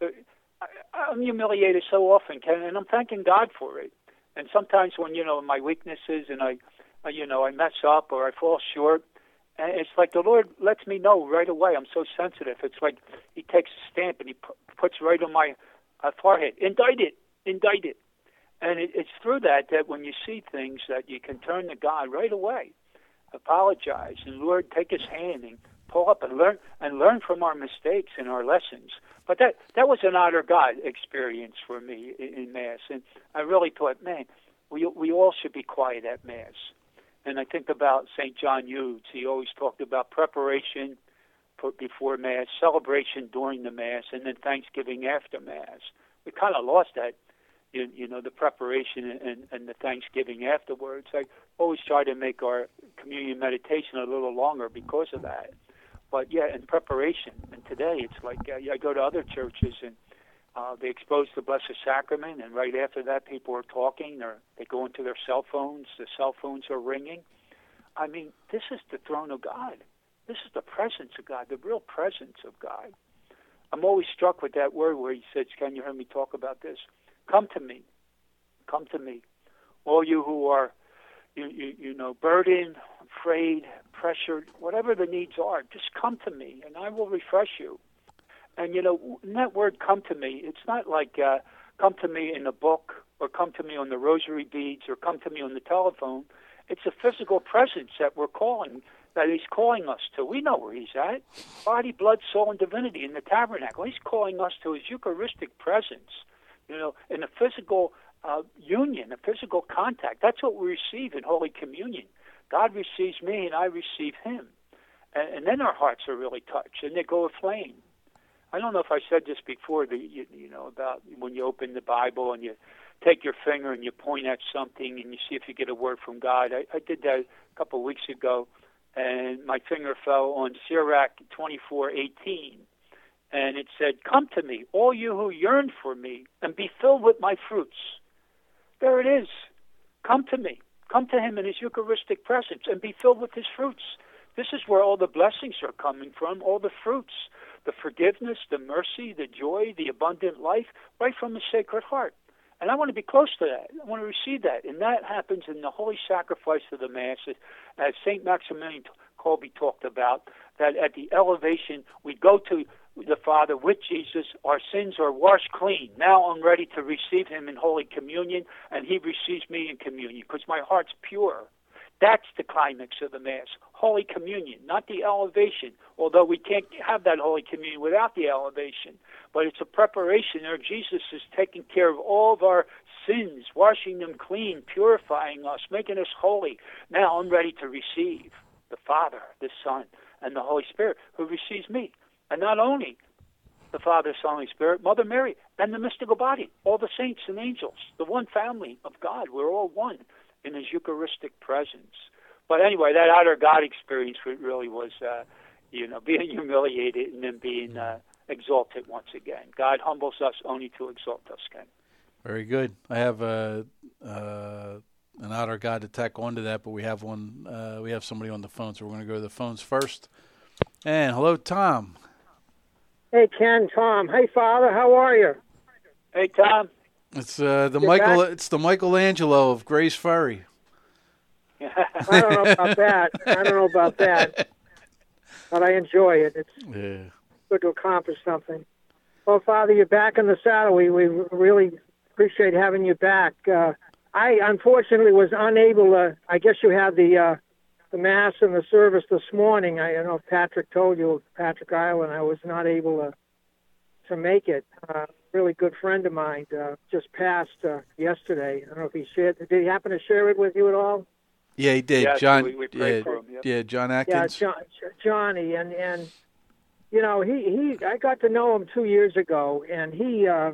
I, I'm humiliated so often, Ken, and I'm thanking God for it. And sometimes when, you know, my weaknesses and I, you know, I mess up or I fall short, and it's like the Lord lets me know right away. I'm so sensitive. It's like he takes a stamp and he pu- puts right on my uh, forehead, indict it, indict it. And it, it's through that that when you see things that you can turn to God right away, apologize, and Lord, take his hand and pull up and learn and learn from our mistakes and our lessons. But that that was an Outer God experience for me in, in Mass, and I really thought, man, we we all should be quiet at Mass. And I think about Saint John Eudes. He always talked about preparation for, before Mass, celebration during the Mass, and then Thanksgiving after Mass. We kind of lost that. You, you know, the preparation and, and the Thanksgiving afterwards. I always try to make our communion meditation a little longer because of that. But, yeah, in preparation. And today it's like uh, I go to other churches and uh, they expose the Blessed Sacrament, and right after that people are talking, or they go into their cell phones. The cell phones are ringing. I mean, this is the throne of God. This is the presence of God, the real presence of God. I'm always struck with that word where he says, can you hear me talk about this? Come to me, come to me, all you who are, you, you, you know, burdened, afraid, pressured, whatever the needs are, just come to me, and I will refresh you. And, you know, in that word, come to me, it's not like uh, come to me in a book, or come to me on the rosary beads, or come to me on the telephone. It's a physical presence that we're calling, that he's calling us to. We know where he's at, body, blood, soul, and divinity in the tabernacle. He's calling us to his Eucharistic presence. You know, in a physical uh, union, a physical contact. That's what we receive in Holy Communion. God receives me and I receive him. And, and then our hearts are really touched and they go aflame. I don't know if I said this before, the, you, you know, about when you open the Bible and you take your finger and you point at something and you see if you get a word from God. I, I did that a couple of weeks ago, and my finger fell on Sirach twenty-four eighteen. And it said, come to me, all you who yearn for me, and be filled with my fruits. There it is. Come to me. Come to him in his Eucharistic presence and be filled with his fruits. This is where all the blessings are coming from, all the fruits, the forgiveness, the mercy, the joy, the abundant life, right from the Sacred Heart. And I want to be close to that. I want to receive that. And that happens in the holy sacrifice of the Mass, as Saint Maximilian Kolbe talked about, that at the elevation, we go to the Father with Jesus. Our sins are washed clean. Now I'm ready to receive him in Holy Communion, and he receives me in communion because my heart's pure. That's the climax of the Mass, Holy Communion, not the elevation, although we can't have that Holy Communion without the elevation. But it's a preparation there. Jesus is taking care of all of our sins, washing them clean, purifying us, making us holy. Now I'm ready to receive the Father, the Son, and the Holy Spirit, who receives me. And not only the Father, Son, Holy Spirit, Mother Mary, and the mystical body, all the saints and angels, the one family of God. We're all one in his Eucharistic presence. But anyway, that outer God experience really was, uh, you know, being humiliated and then being uh, exalted once again. God humbles us only to exalt us, Ken. Very good. I have a, uh, an outer God to tack onto that, but we have one. Uh, we have somebody on the phone, so we're going to go to the phones first. And hello, Tom. Hey, Ken, Tom. Hey, Father, how are you? Hey, Tom. It's uh, the You're Michael. back? It's the Michelangelo of Grace Ferry. I don't know about that. I don't know about that. But I enjoy it. It's Yeah. good to accomplish something. Well, Father, you're back in the saddle. We we really appreciate having you back. Uh, I unfortunately was unable to. I guess you had the uh, the Mass and the service this morning. I don't know if Patrick told you, Patrick Island. I was not able to to make it. Uh, really good friend of mine uh, just passed uh, yesterday. I don't know if he shared. Did he happen to share it with you at all? Yeah, he did. Yes, John. we- we prayed yeah, for him, yep. yeah, John Yeah, Atkins. John, Johnny, and and you know he he I got to know him two years ago, and he uh,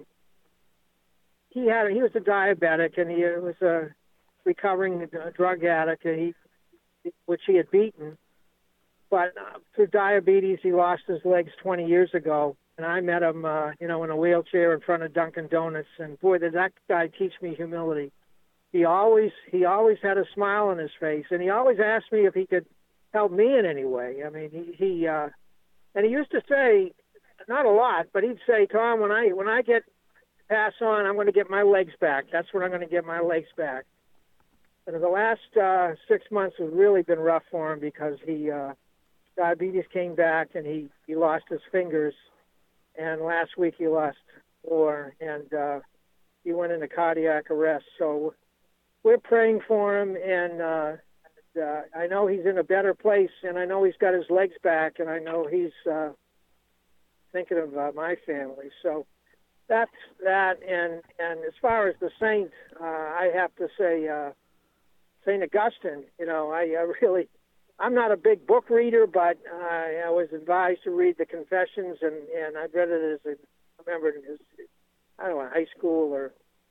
he had he was a diabetic, and he was a recovering drug addict, and he which he had beaten, but uh, through diabetes he lost his legs twenty years ago, and I met him uh, you know in a wheelchair in front of Dunkin' Donuts, and boy did that guy teach me humility. He always he always had a smile on his face, and he always asked me if he could help me in any way. I mean, he, he uh, and he used to say, not a lot, but he'd say, Tom, when I when I get pass on, I'm going to get my legs back. That's when I'm going to get my legs back. And the last uh, six months have really been rough for him because he uh, diabetes came back and he, he lost his fingers, and last week he lost four, and uh, he went into cardiac arrest. So we're praying for him, and uh, uh, I know he's in a better place, and I know he's got his legs back, and I know he's uh, thinking of uh, my family. So that's that. And, and as far as the saint, uh, I have to say uh, Saint Augustine, you know, I, I really, I'm not a big book reader, but uh, I was advised to read the Confessions, and, and I read it as a, I remember it as, I don't know, high school or,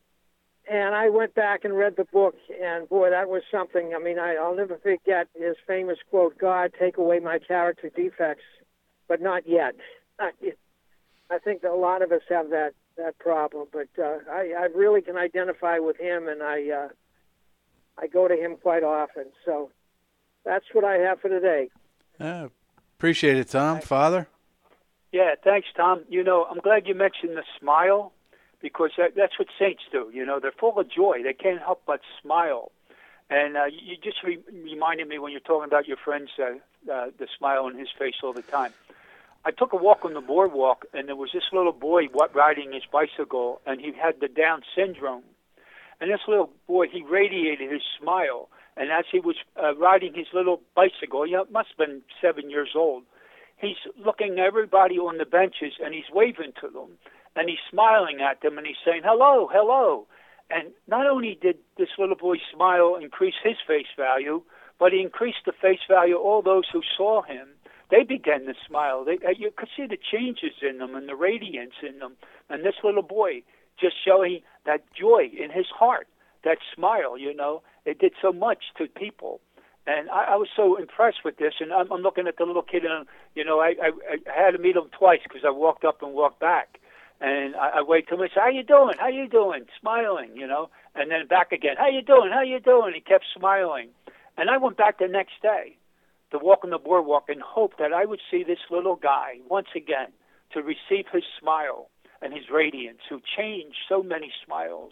and I went back and read the book, and boy, that was something. I mean, I, I'll never forget his famous quote, God, take away my character defects, but not yet. Not yet. I think that a lot of us have that, that problem, but uh, I, I really can identify with him, and I, uh, I go to him quite often. So that's what I have for today. Yeah, appreciate it, Tom. Father? Yeah, thanks, Tom. You know, I'm glad you mentioned the smile, because that, that's what saints do. You know, they're full of joy. They can't help but smile. And uh, you just re- reminded me when you're talking about your friend's uh, uh, the smile on his face all the time. I took a walk on the boardwalk, and there was this little boy riding his bicycle, and he had the Down syndrome. And this little boy, he radiated his smile. And as he was uh, riding his little bicycle, you know, it must have been seven years old, he's looking at everybody on the benches, and he's waving to them. And he's smiling at them, and he's saying, hello, hello. And not only did this little boy's smile increase his face value, but he increased the face value of all those who saw him. They began to smile. They, you could see the changes in them and the radiance in them. And this little boy just showing that joy in his heart, that smile, you know, it did so much to people. And I, I was so impressed with this. And I'm, I'm looking at the little kid, and, you know, I, I, I had to meet him twice because I walked up and walked back. And I, I wait till him and say, how you doing? How you doing? Smiling, you know. And then back again, how you doing? How you doing? He kept smiling. And I went back the next day to walk on the boardwalk and hope that I would see this little guy once again to receive his smile and his radiance, who changed so many smiles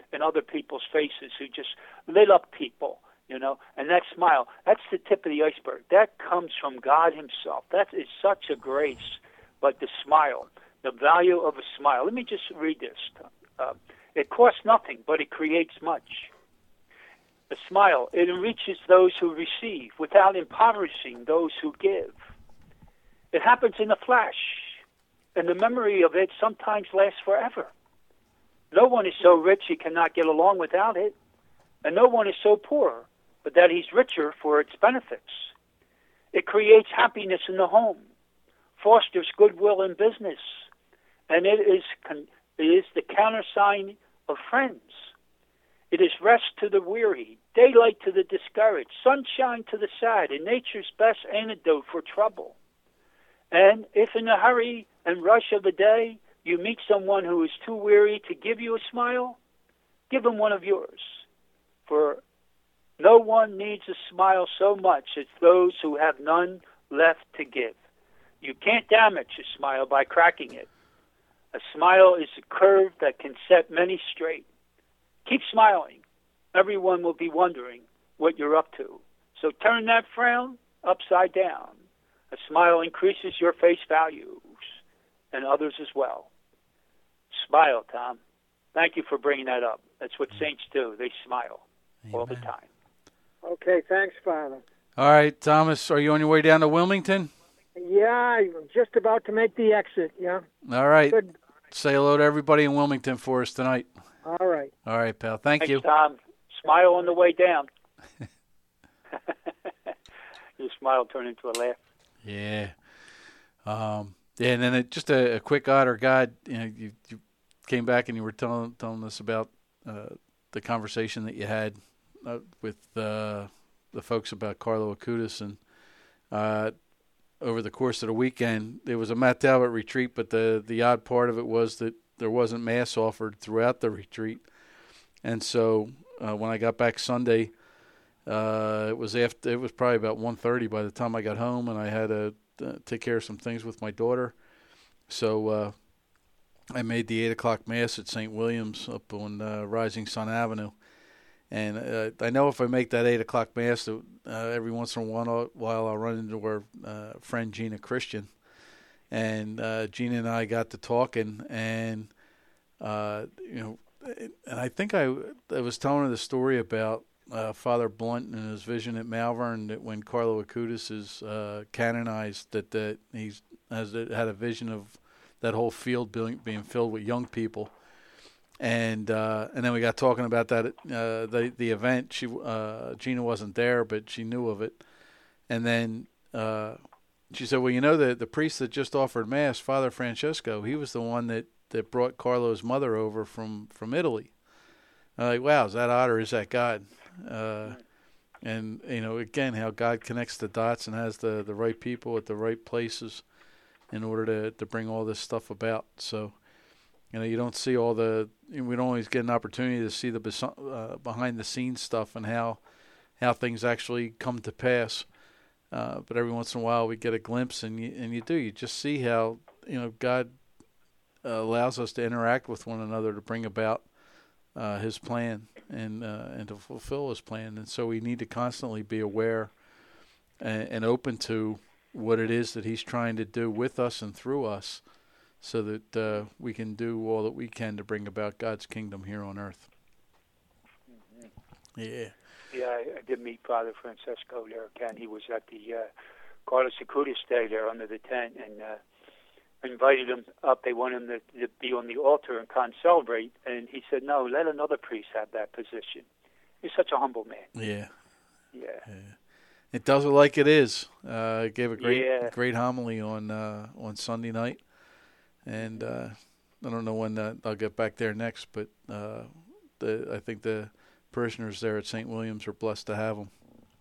in other people's faces, who just lit up people, you know. And that smile, that's the tip of the iceberg. That comes from God himself. That is such a grace. But the smile, the value of a smile. Let me just read this. Uh, it costs nothing, but it creates much. A smile, it enriches those who receive without impoverishing those who give. It happens in a flash, and the memory of it sometimes lasts forever. No one is so rich he cannot get along without it, and no one is so poor but that he's richer for its benefits. It creates happiness in the home, fosters goodwill in business, and it is con- it is the countersign of friends. It is rest to the weary, daylight to the discouraged, sunshine to the sad, and nature's best antidote for trouble. And if in the hurry and rush of the day you meet someone who is too weary to give you a smile, give them one of yours. For no one needs a smile so much as those who have none left to give. You can't damage a smile by cracking it. A smile is a curve that can set many straight. Keep smiling. Everyone will be wondering what you're up to. So turn that frown upside down. A smile increases your face values and others as well. Smile, Tom. Thank you for bringing that up. That's what saints do. They smile Amen. All the time. Okay, thanks, Father. All right, Thomas, are you on your way down to Wilmington? Yeah, I'm just about to make the exit, yeah. All right. Good. Say hello to everybody in Wilmington for us tonight. All right. All right, pal. Thank Thanks, you. Tom. Smile on the way down. Your smile turned into a laugh. Yeah. Um, yeah, and then it, just a, a quick odd or God, you know, you, you came back and you were telling telling us about uh, the conversation that you had uh, with uh, the folks about Carlo Acutis, and uh, over the course of the weekend, it was a Matt Talbot retreat, but the, the odd part of it was that there wasn't mass offered throughout the retreat. And so uh, when I got back Sunday, uh, it was after it was probably about one thirty by the time I got home, and I had to uh, take care of some things with my daughter. So uh, I made the eight o'clock mass at Saint William's up on uh, Rising Sun Avenue. And uh, I know if I make that eight o'clock mass, uh, every once in a while I'll run into our uh, friend Gina Christian. And uh, Gina and I got to talking, and uh, you know, and I think I, I was telling her the story about uh, Father Blunt and his vision at Malvern, that when Carlo Acutis is uh, canonized, that that he's has had a vision of that whole field being being filled with young people, and uh, and then we got talking about that uh, the the event. She uh, Gina wasn't there, but she knew of it, and then. Uh, She said, well, you know, the, the priest that just offered Mass, Father Francesco, he was the one that, that brought Carlo's mother over from, from Italy. I'm like, wow, is that odd or is that God? Uh, and, you know, again, how God connects the dots and has the, the right people at the right places in order to, to bring all this stuff about. So, you know, you don't see all the, we don't always get an opportunity to see the uh, behind-the-scenes stuff and how how things actually come to pass. Uh, but every once in a while we get a glimpse, and you, and you do. You just see how, you know, God uh, allows us to interact with one another to bring about uh, His plan and uh, and to fulfill His plan. And so we need to constantly be aware and, and open to what it is that He's trying to do with us and through us, so that uh, we can do all that we can to bring about God's kingdom here on earth. Mm-hmm. Yeah. Yeah, I, I did meet Father Francesco there, Ken. He was at the uh, Carlos Acutis Day there under the tent, and uh, invited him up. They wanted him to, to be on the altar and concelebrate, and he said, no, let another priest have that position. He's such a humble man. Yeah. Yeah. yeah. It does it like it is. Uh, gave a great yeah. great homily on uh, on Sunday night, and uh, I don't know when uh, I'll get back there next, but uh, the I think the parishioners there at Saint William's are blessed to have them.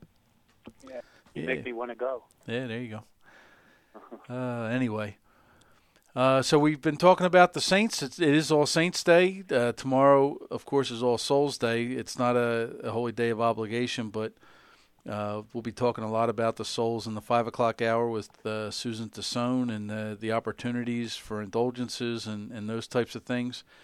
Yeah, you yeah. make me want to go. Yeah, there you go. uh, anyway, uh, so we've been talking about the saints. It's, it is All Saints Day. Uh, tomorrow, of course, is All Souls Day. It's not a, a holy day of obligation, but uh, we'll be talking a lot about the souls in the five o'clock hour with uh, Susan Tassone and uh, the opportunities for indulgences and, and those types of things.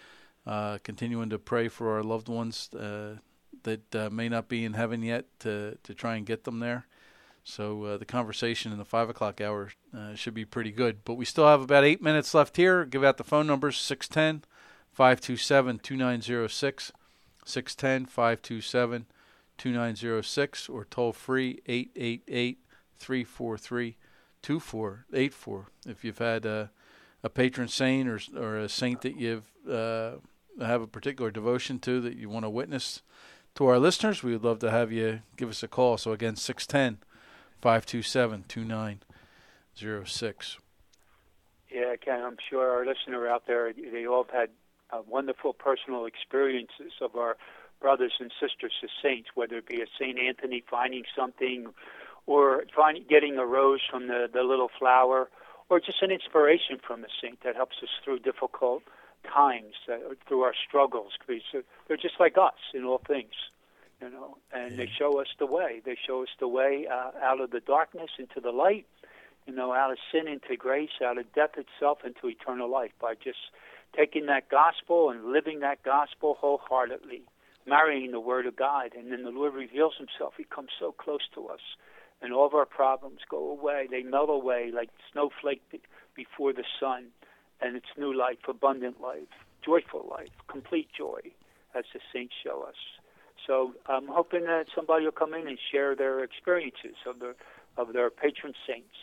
uh, continuing to pray for our loved ones uh, that uh, may not be in heaven yet to, to try and get them there. So uh, the conversation in the five o'clock hour uh, should be pretty good. But we still have about eight minutes left here. Give out the phone numbers, six one zero, five two seven, two nine zero six, six one zero, five two seven, two nine zero six, or toll free eight eight eight, three four three, two four eight four. If you've had a, a patron saint or, or a saint that you've uh, have a particular devotion to that you want to witness to our listeners, we would love to have you give us a call. So again, six one zero, five two seven, two nine zero six. Yeah, Ken, I'm sure our listener out there, they all have had uh, wonderful personal experiences of our brothers and sisters as saints, whether it be a Saint Anthony finding something, or find, getting a rose from the, the little flower, or just an inspiration from a saint that helps us through difficult times, uh, through our struggles. Because they're just like us in all things. You know, and yeah. They show us the way. They show us the way uh, out of the darkness into the light, you know, out of sin into grace, out of death itself into eternal life, by just taking that gospel and living that gospel wholeheartedly, marrying the Word of God. And then the Lord reveals himself. He comes so close to us, and all of our problems go away. They melt away like snowflake before the sun, and it's new life, abundant life, joyful life, complete joy, as the saints show us. So I'm hoping that somebody will come in and share their experiences of their of their patron saints.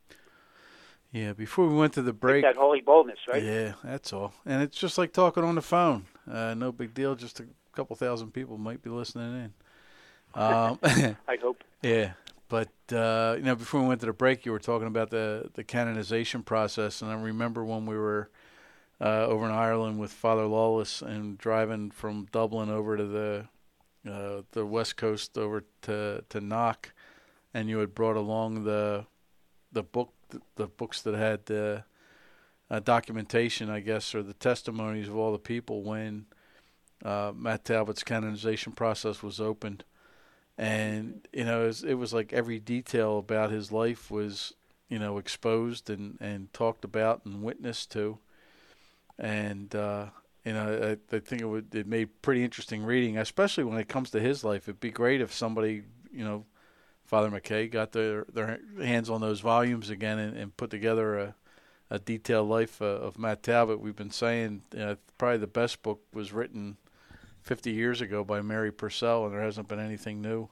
Yeah, before we went to the break. Like that holy boldness, right? Yeah, that's all. And it's just like talking on the phone. Uh, no big deal. Just a couple thousand people might be listening in. Um, I hope. Yeah, but uh, you know, before we went to the break, you were talking about the the canonization process, and I remember when we were uh, over in Ireland with Father Lawless and driving from Dublin over to the Uh, the West Coast over to to Knock, and you had brought along the the book the books that had the uh, documentation, I guess, or the testimonies of all the people when uh, Matt Talbot's canonization process was opened. And you know, it was, it was like every detail about his life was, you know, exposed and, and talked about and witnessed to. And uh, you know, I, I think it would it made pretty interesting reading, especially when it comes to his life. It'd be great if somebody, you know, Father McKay got their their hands on those volumes again and, and put together a, a detailed life uh, of Matt Talbot. We've been saying uh, probably the best book was written fifty years ago by Mary Purcell, and there hasn't been anything new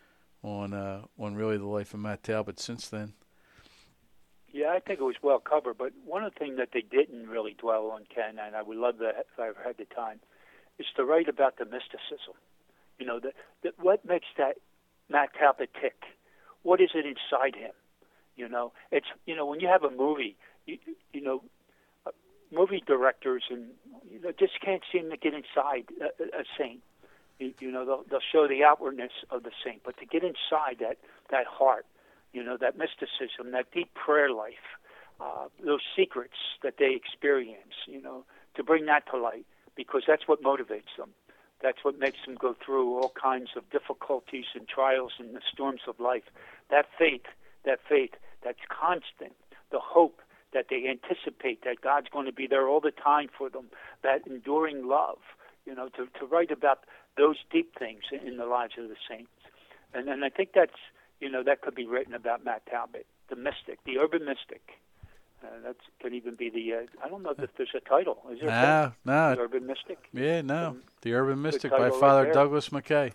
on uh, on really the life of Matt Talbot since then. Yeah, I think it was well covered, but one of the things that they didn't really dwell on, Ken, and I would love that if I ever had the time, is to write about the mysticism. You know, the, the, what makes that Matt Talbot tick? What is it inside him? You know, it's, you know, when you have a movie, you, you know, uh, movie directors and, you know, just can't seem to get inside a, a saint. You, you know, they'll, they'll show the outwardness of the saint, but to get inside that, that heart, you know, that mysticism, that deep prayer life, uh, those secrets that they experience, you know, to bring that to light, because that's what motivates them. That's what makes them go through all kinds of difficulties and trials and the storms of life. That faith, that faith that's constant, the hope that they anticipate that God's going to be there all the time for them, that enduring love, you know, to, to write about those deep things in the lives of the saints. And, and I think that's, you know, that could be written about Matt Talbot, the mystic, the urban mystic. Uh, that could even be the, uh, I don't know if there's a title. Is there nah, a nah. The Urban Mystic? Yeah, no. Um, the Urban Mystic by by Father right Douglas McKay.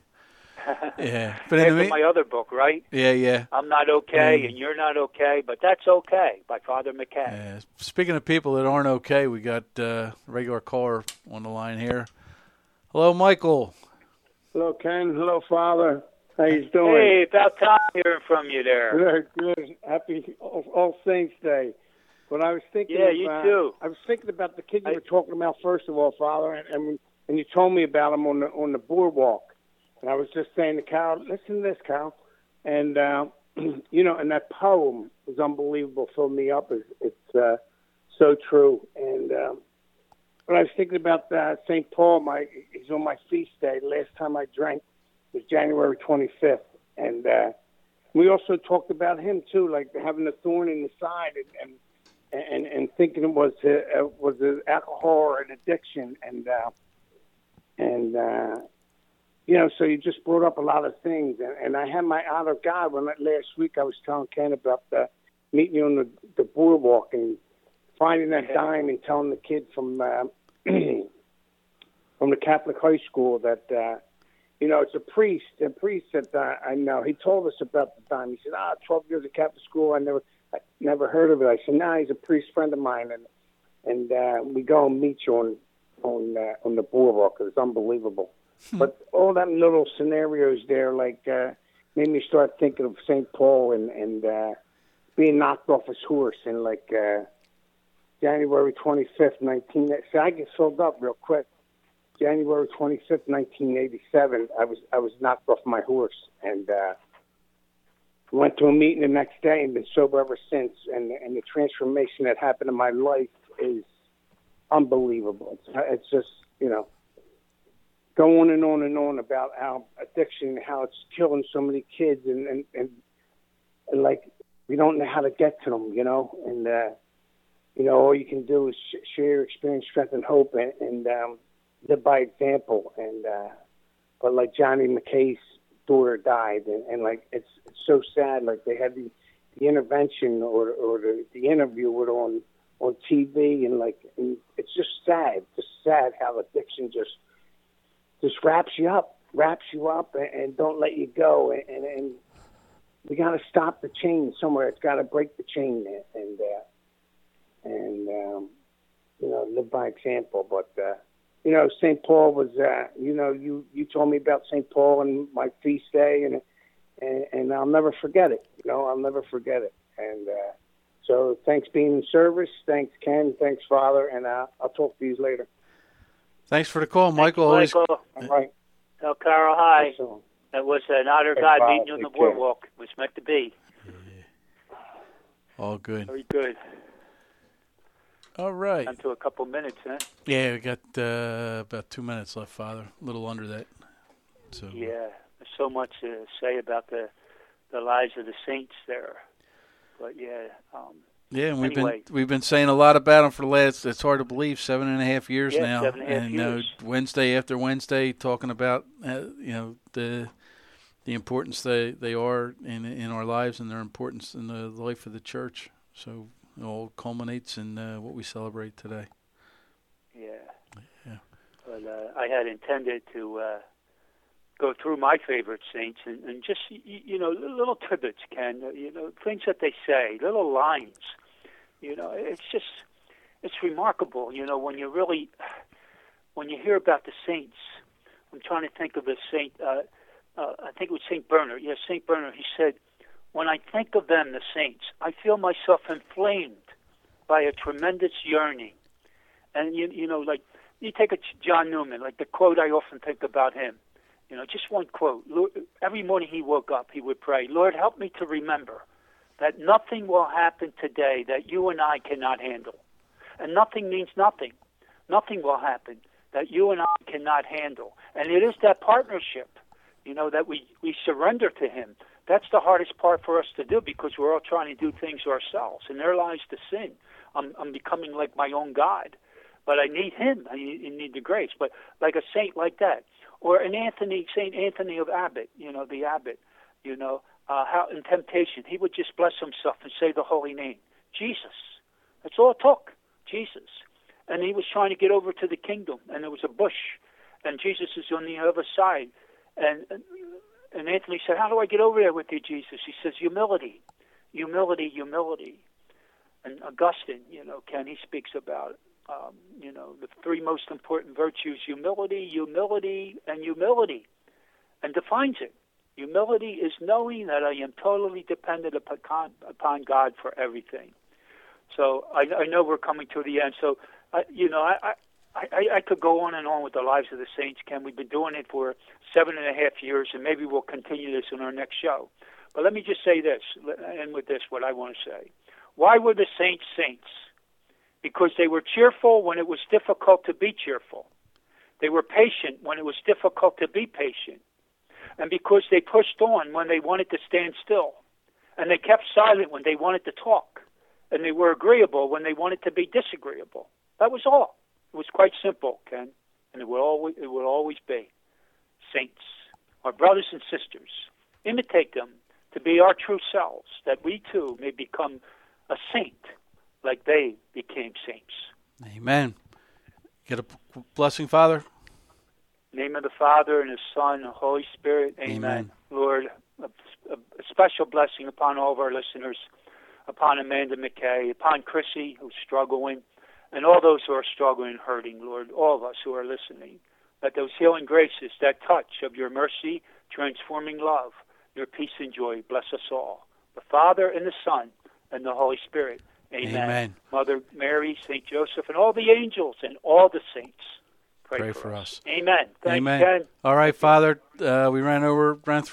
Yeah. But After anyway, my other book, right? Yeah, yeah. I'm not okay um, and you're not okay, but that's okay, by Father McKay. Yeah. Speaking of people that aren't okay, we got uh, a regular caller on the line here. Hello, Michael. Hello, Ken. Hello, Father. How you doing? Hey, about time hearing from you there. Good, good. Happy All, All Saints Day. But I was thinking. Yeah, of, you uh, too. I was thinking about the kid you I, were talking about first of all, Father, and, and and you told me about him on the on the boardwalk, and I was just saying to Carol, listen to this, Carol, and uh, you know, and that poem was unbelievable. Filled me up. It's, it's uh, so true. And um, but I was thinking about uh, Saint Paul. My he's on my feast day. Last time I drank was January twenty-fifth, and uh, we also talked about him too, like having a thorn in the side, and, and and and thinking it was uh, was an alcohol or an addiction, and uh, and uh, you know, so you just brought up a lot of things, and, and I had my honor of God when last week I was telling Ken about the meeting you on the, the boardwalk and finding that dime and telling the kid from uh, from the Catholic high school that. Uh, You know, it's a priest, a priest that uh, I know. He told us about the time. He said, ah, twelve years at Catholic school. I never I never heard of it. I said, nah, he's a priest friend of mine. And and uh, we go and meet you on on, uh, on the boardwalk. It's unbelievable. Hmm. But all that little scenarios there, like, uh, made me start thinking of Saint Paul and, and uh, being knocked off his horse in, like, uh, January twenty-fifth, nineteen... See, I get filled up real quick. January twenty-fifth, nineteen eighty-seven, I was I was knocked off my horse and uh, went to a meeting the next day and been sober ever since. And and the transformation that happened in my life is unbelievable. It's, it's just, you know, go on and on and on about how addiction, how it's killing so many kids, and and, and, and like we don't know how to get to them, you know. And uh, you know, all you can do is sh- share experience, strength, and hope, and. and um, live by example. And uh but like Johnny McKay's daughter died, and, and like it's it's so sad. Like they had the, the intervention or or the, the interview with on on T V, and like and it's just sad, just sad how addiction just just wraps you up, wraps you up, and, and don't let you go. And and, and we got to stop the chain somewhere. It's got to break the chain, and uh, and um, you know, live by example. But uh, you know, Saint Paul was, uh, you know, you, you told me about Saint Paul and my feast day, and, and and I'll never forget it. You know, I'll never forget it. And uh, so thanks being in service. Thanks, Ken. Thanks, Father. And uh, I'll talk to you later. Thanks for the call, Michael. Thanks, Michael. Always... All right. Tell Carol hi. So, that was an honor, God, meeting you on the boardwalk. It was meant to be. Yeah. All good. Very good. All right. Down to a couple minutes, huh? Yeah, we got uh, about two minutes left, Father. A little under that. So. Yeah, there's so much to say about the the lives of the saints there. But yeah. Um, yeah, and we've anyway. been we've been saying a lot about them for the last. It's hard to believe, seven and a half years yeah, now. Seven and a half and years. Uh, Wednesday after Wednesday, talking about uh, you know the the importance they they are in in our lives and their importance in the life of the church. So. It all culminates in uh, what we celebrate today. Yeah. Yeah. But uh, I had intended to uh, go through my favorite saints and, and just, you, you know, little tidbits, Ken, you know, things that they say, little lines. You know, it's just, it's remarkable, you know, when you really, when you hear about the saints. I'm trying to think of a saint, uh, uh, I think it was Saint Bernard. Yes, Saint Bernard, he said, when I think of them, the saints, I feel myself inflamed by a tremendous yearning. And, you, you know, like, you take a John Newman, like the quote I often think about him. You know, just one quote. Lord, every morning he woke up, he would pray, Lord, help me to remember that nothing will happen today that you and I cannot handle. And nothing means nothing. Nothing will happen that you and I cannot handle. And it is that partnership, you know, that we, we surrender to him. That's the hardest part for us to do because we're all trying to do things ourselves. And there lies the sin. I'm, I'm becoming like my own God. But I need him. I need, I need the grace. But like a saint like that. Or an Anthony, Saint Anthony of Abbot, you know, the abbot, you know, uh, how in temptation, he would just bless himself and say the holy name. Jesus. That's all it took. Jesus. And he was trying to get over to the kingdom. And there was a bush. And Jesus is on the other side. And... and And Anthony said, how do I get over there with you, Jesus? He says, humility, humility, humility. And Augustine, you know, Ken, he speaks about, um, you know, the three most important virtues, humility, humility, and humility, and defines it. Humility is knowing that I am totally dependent upon, upon God for everything. So I, I know we're coming to the end. So, I, you know, I... I I, I could go on and on with the lives of the saints, Ken. We've been doing it for seven and a half years, and maybe we'll continue this in our next show. But let me just say this, and with this, what I want to say. Why were the saints saints? Because they were cheerful when it was difficult to be cheerful. They were patient when it was difficult to be patient. And because they pushed on when they wanted to stand still. And they kept silent when they wanted to talk. and they were agreeable when they wanted to be disagreeable. That was all. It was quite simple, Ken, and it will always, it will always be. Saints, our brothers and sisters, imitate them to be our true selves, that we too may become a saint like they became saints. Amen. Get a blessing, Father. In the name of the Father, and the Son, and the Holy Spirit. Amen. Amen. Lord, a, a, a special blessing upon all of our listeners, upon Amanda McKay, upon Chrissy, who's struggling, and all those who are struggling and hurting, Lord, all of us who are listening. Let those healing graces, that touch of your mercy, transforming love, your peace and joy, bless us all. The Father and the Son and the Holy Spirit. Amen. Amen. Mother Mary, Saint Joseph, and all the angels and all the saints. Pray, Pray for, for us. us. Amen. Thanks, Amen. Ken. All right, Father, uh, we ran over, ran through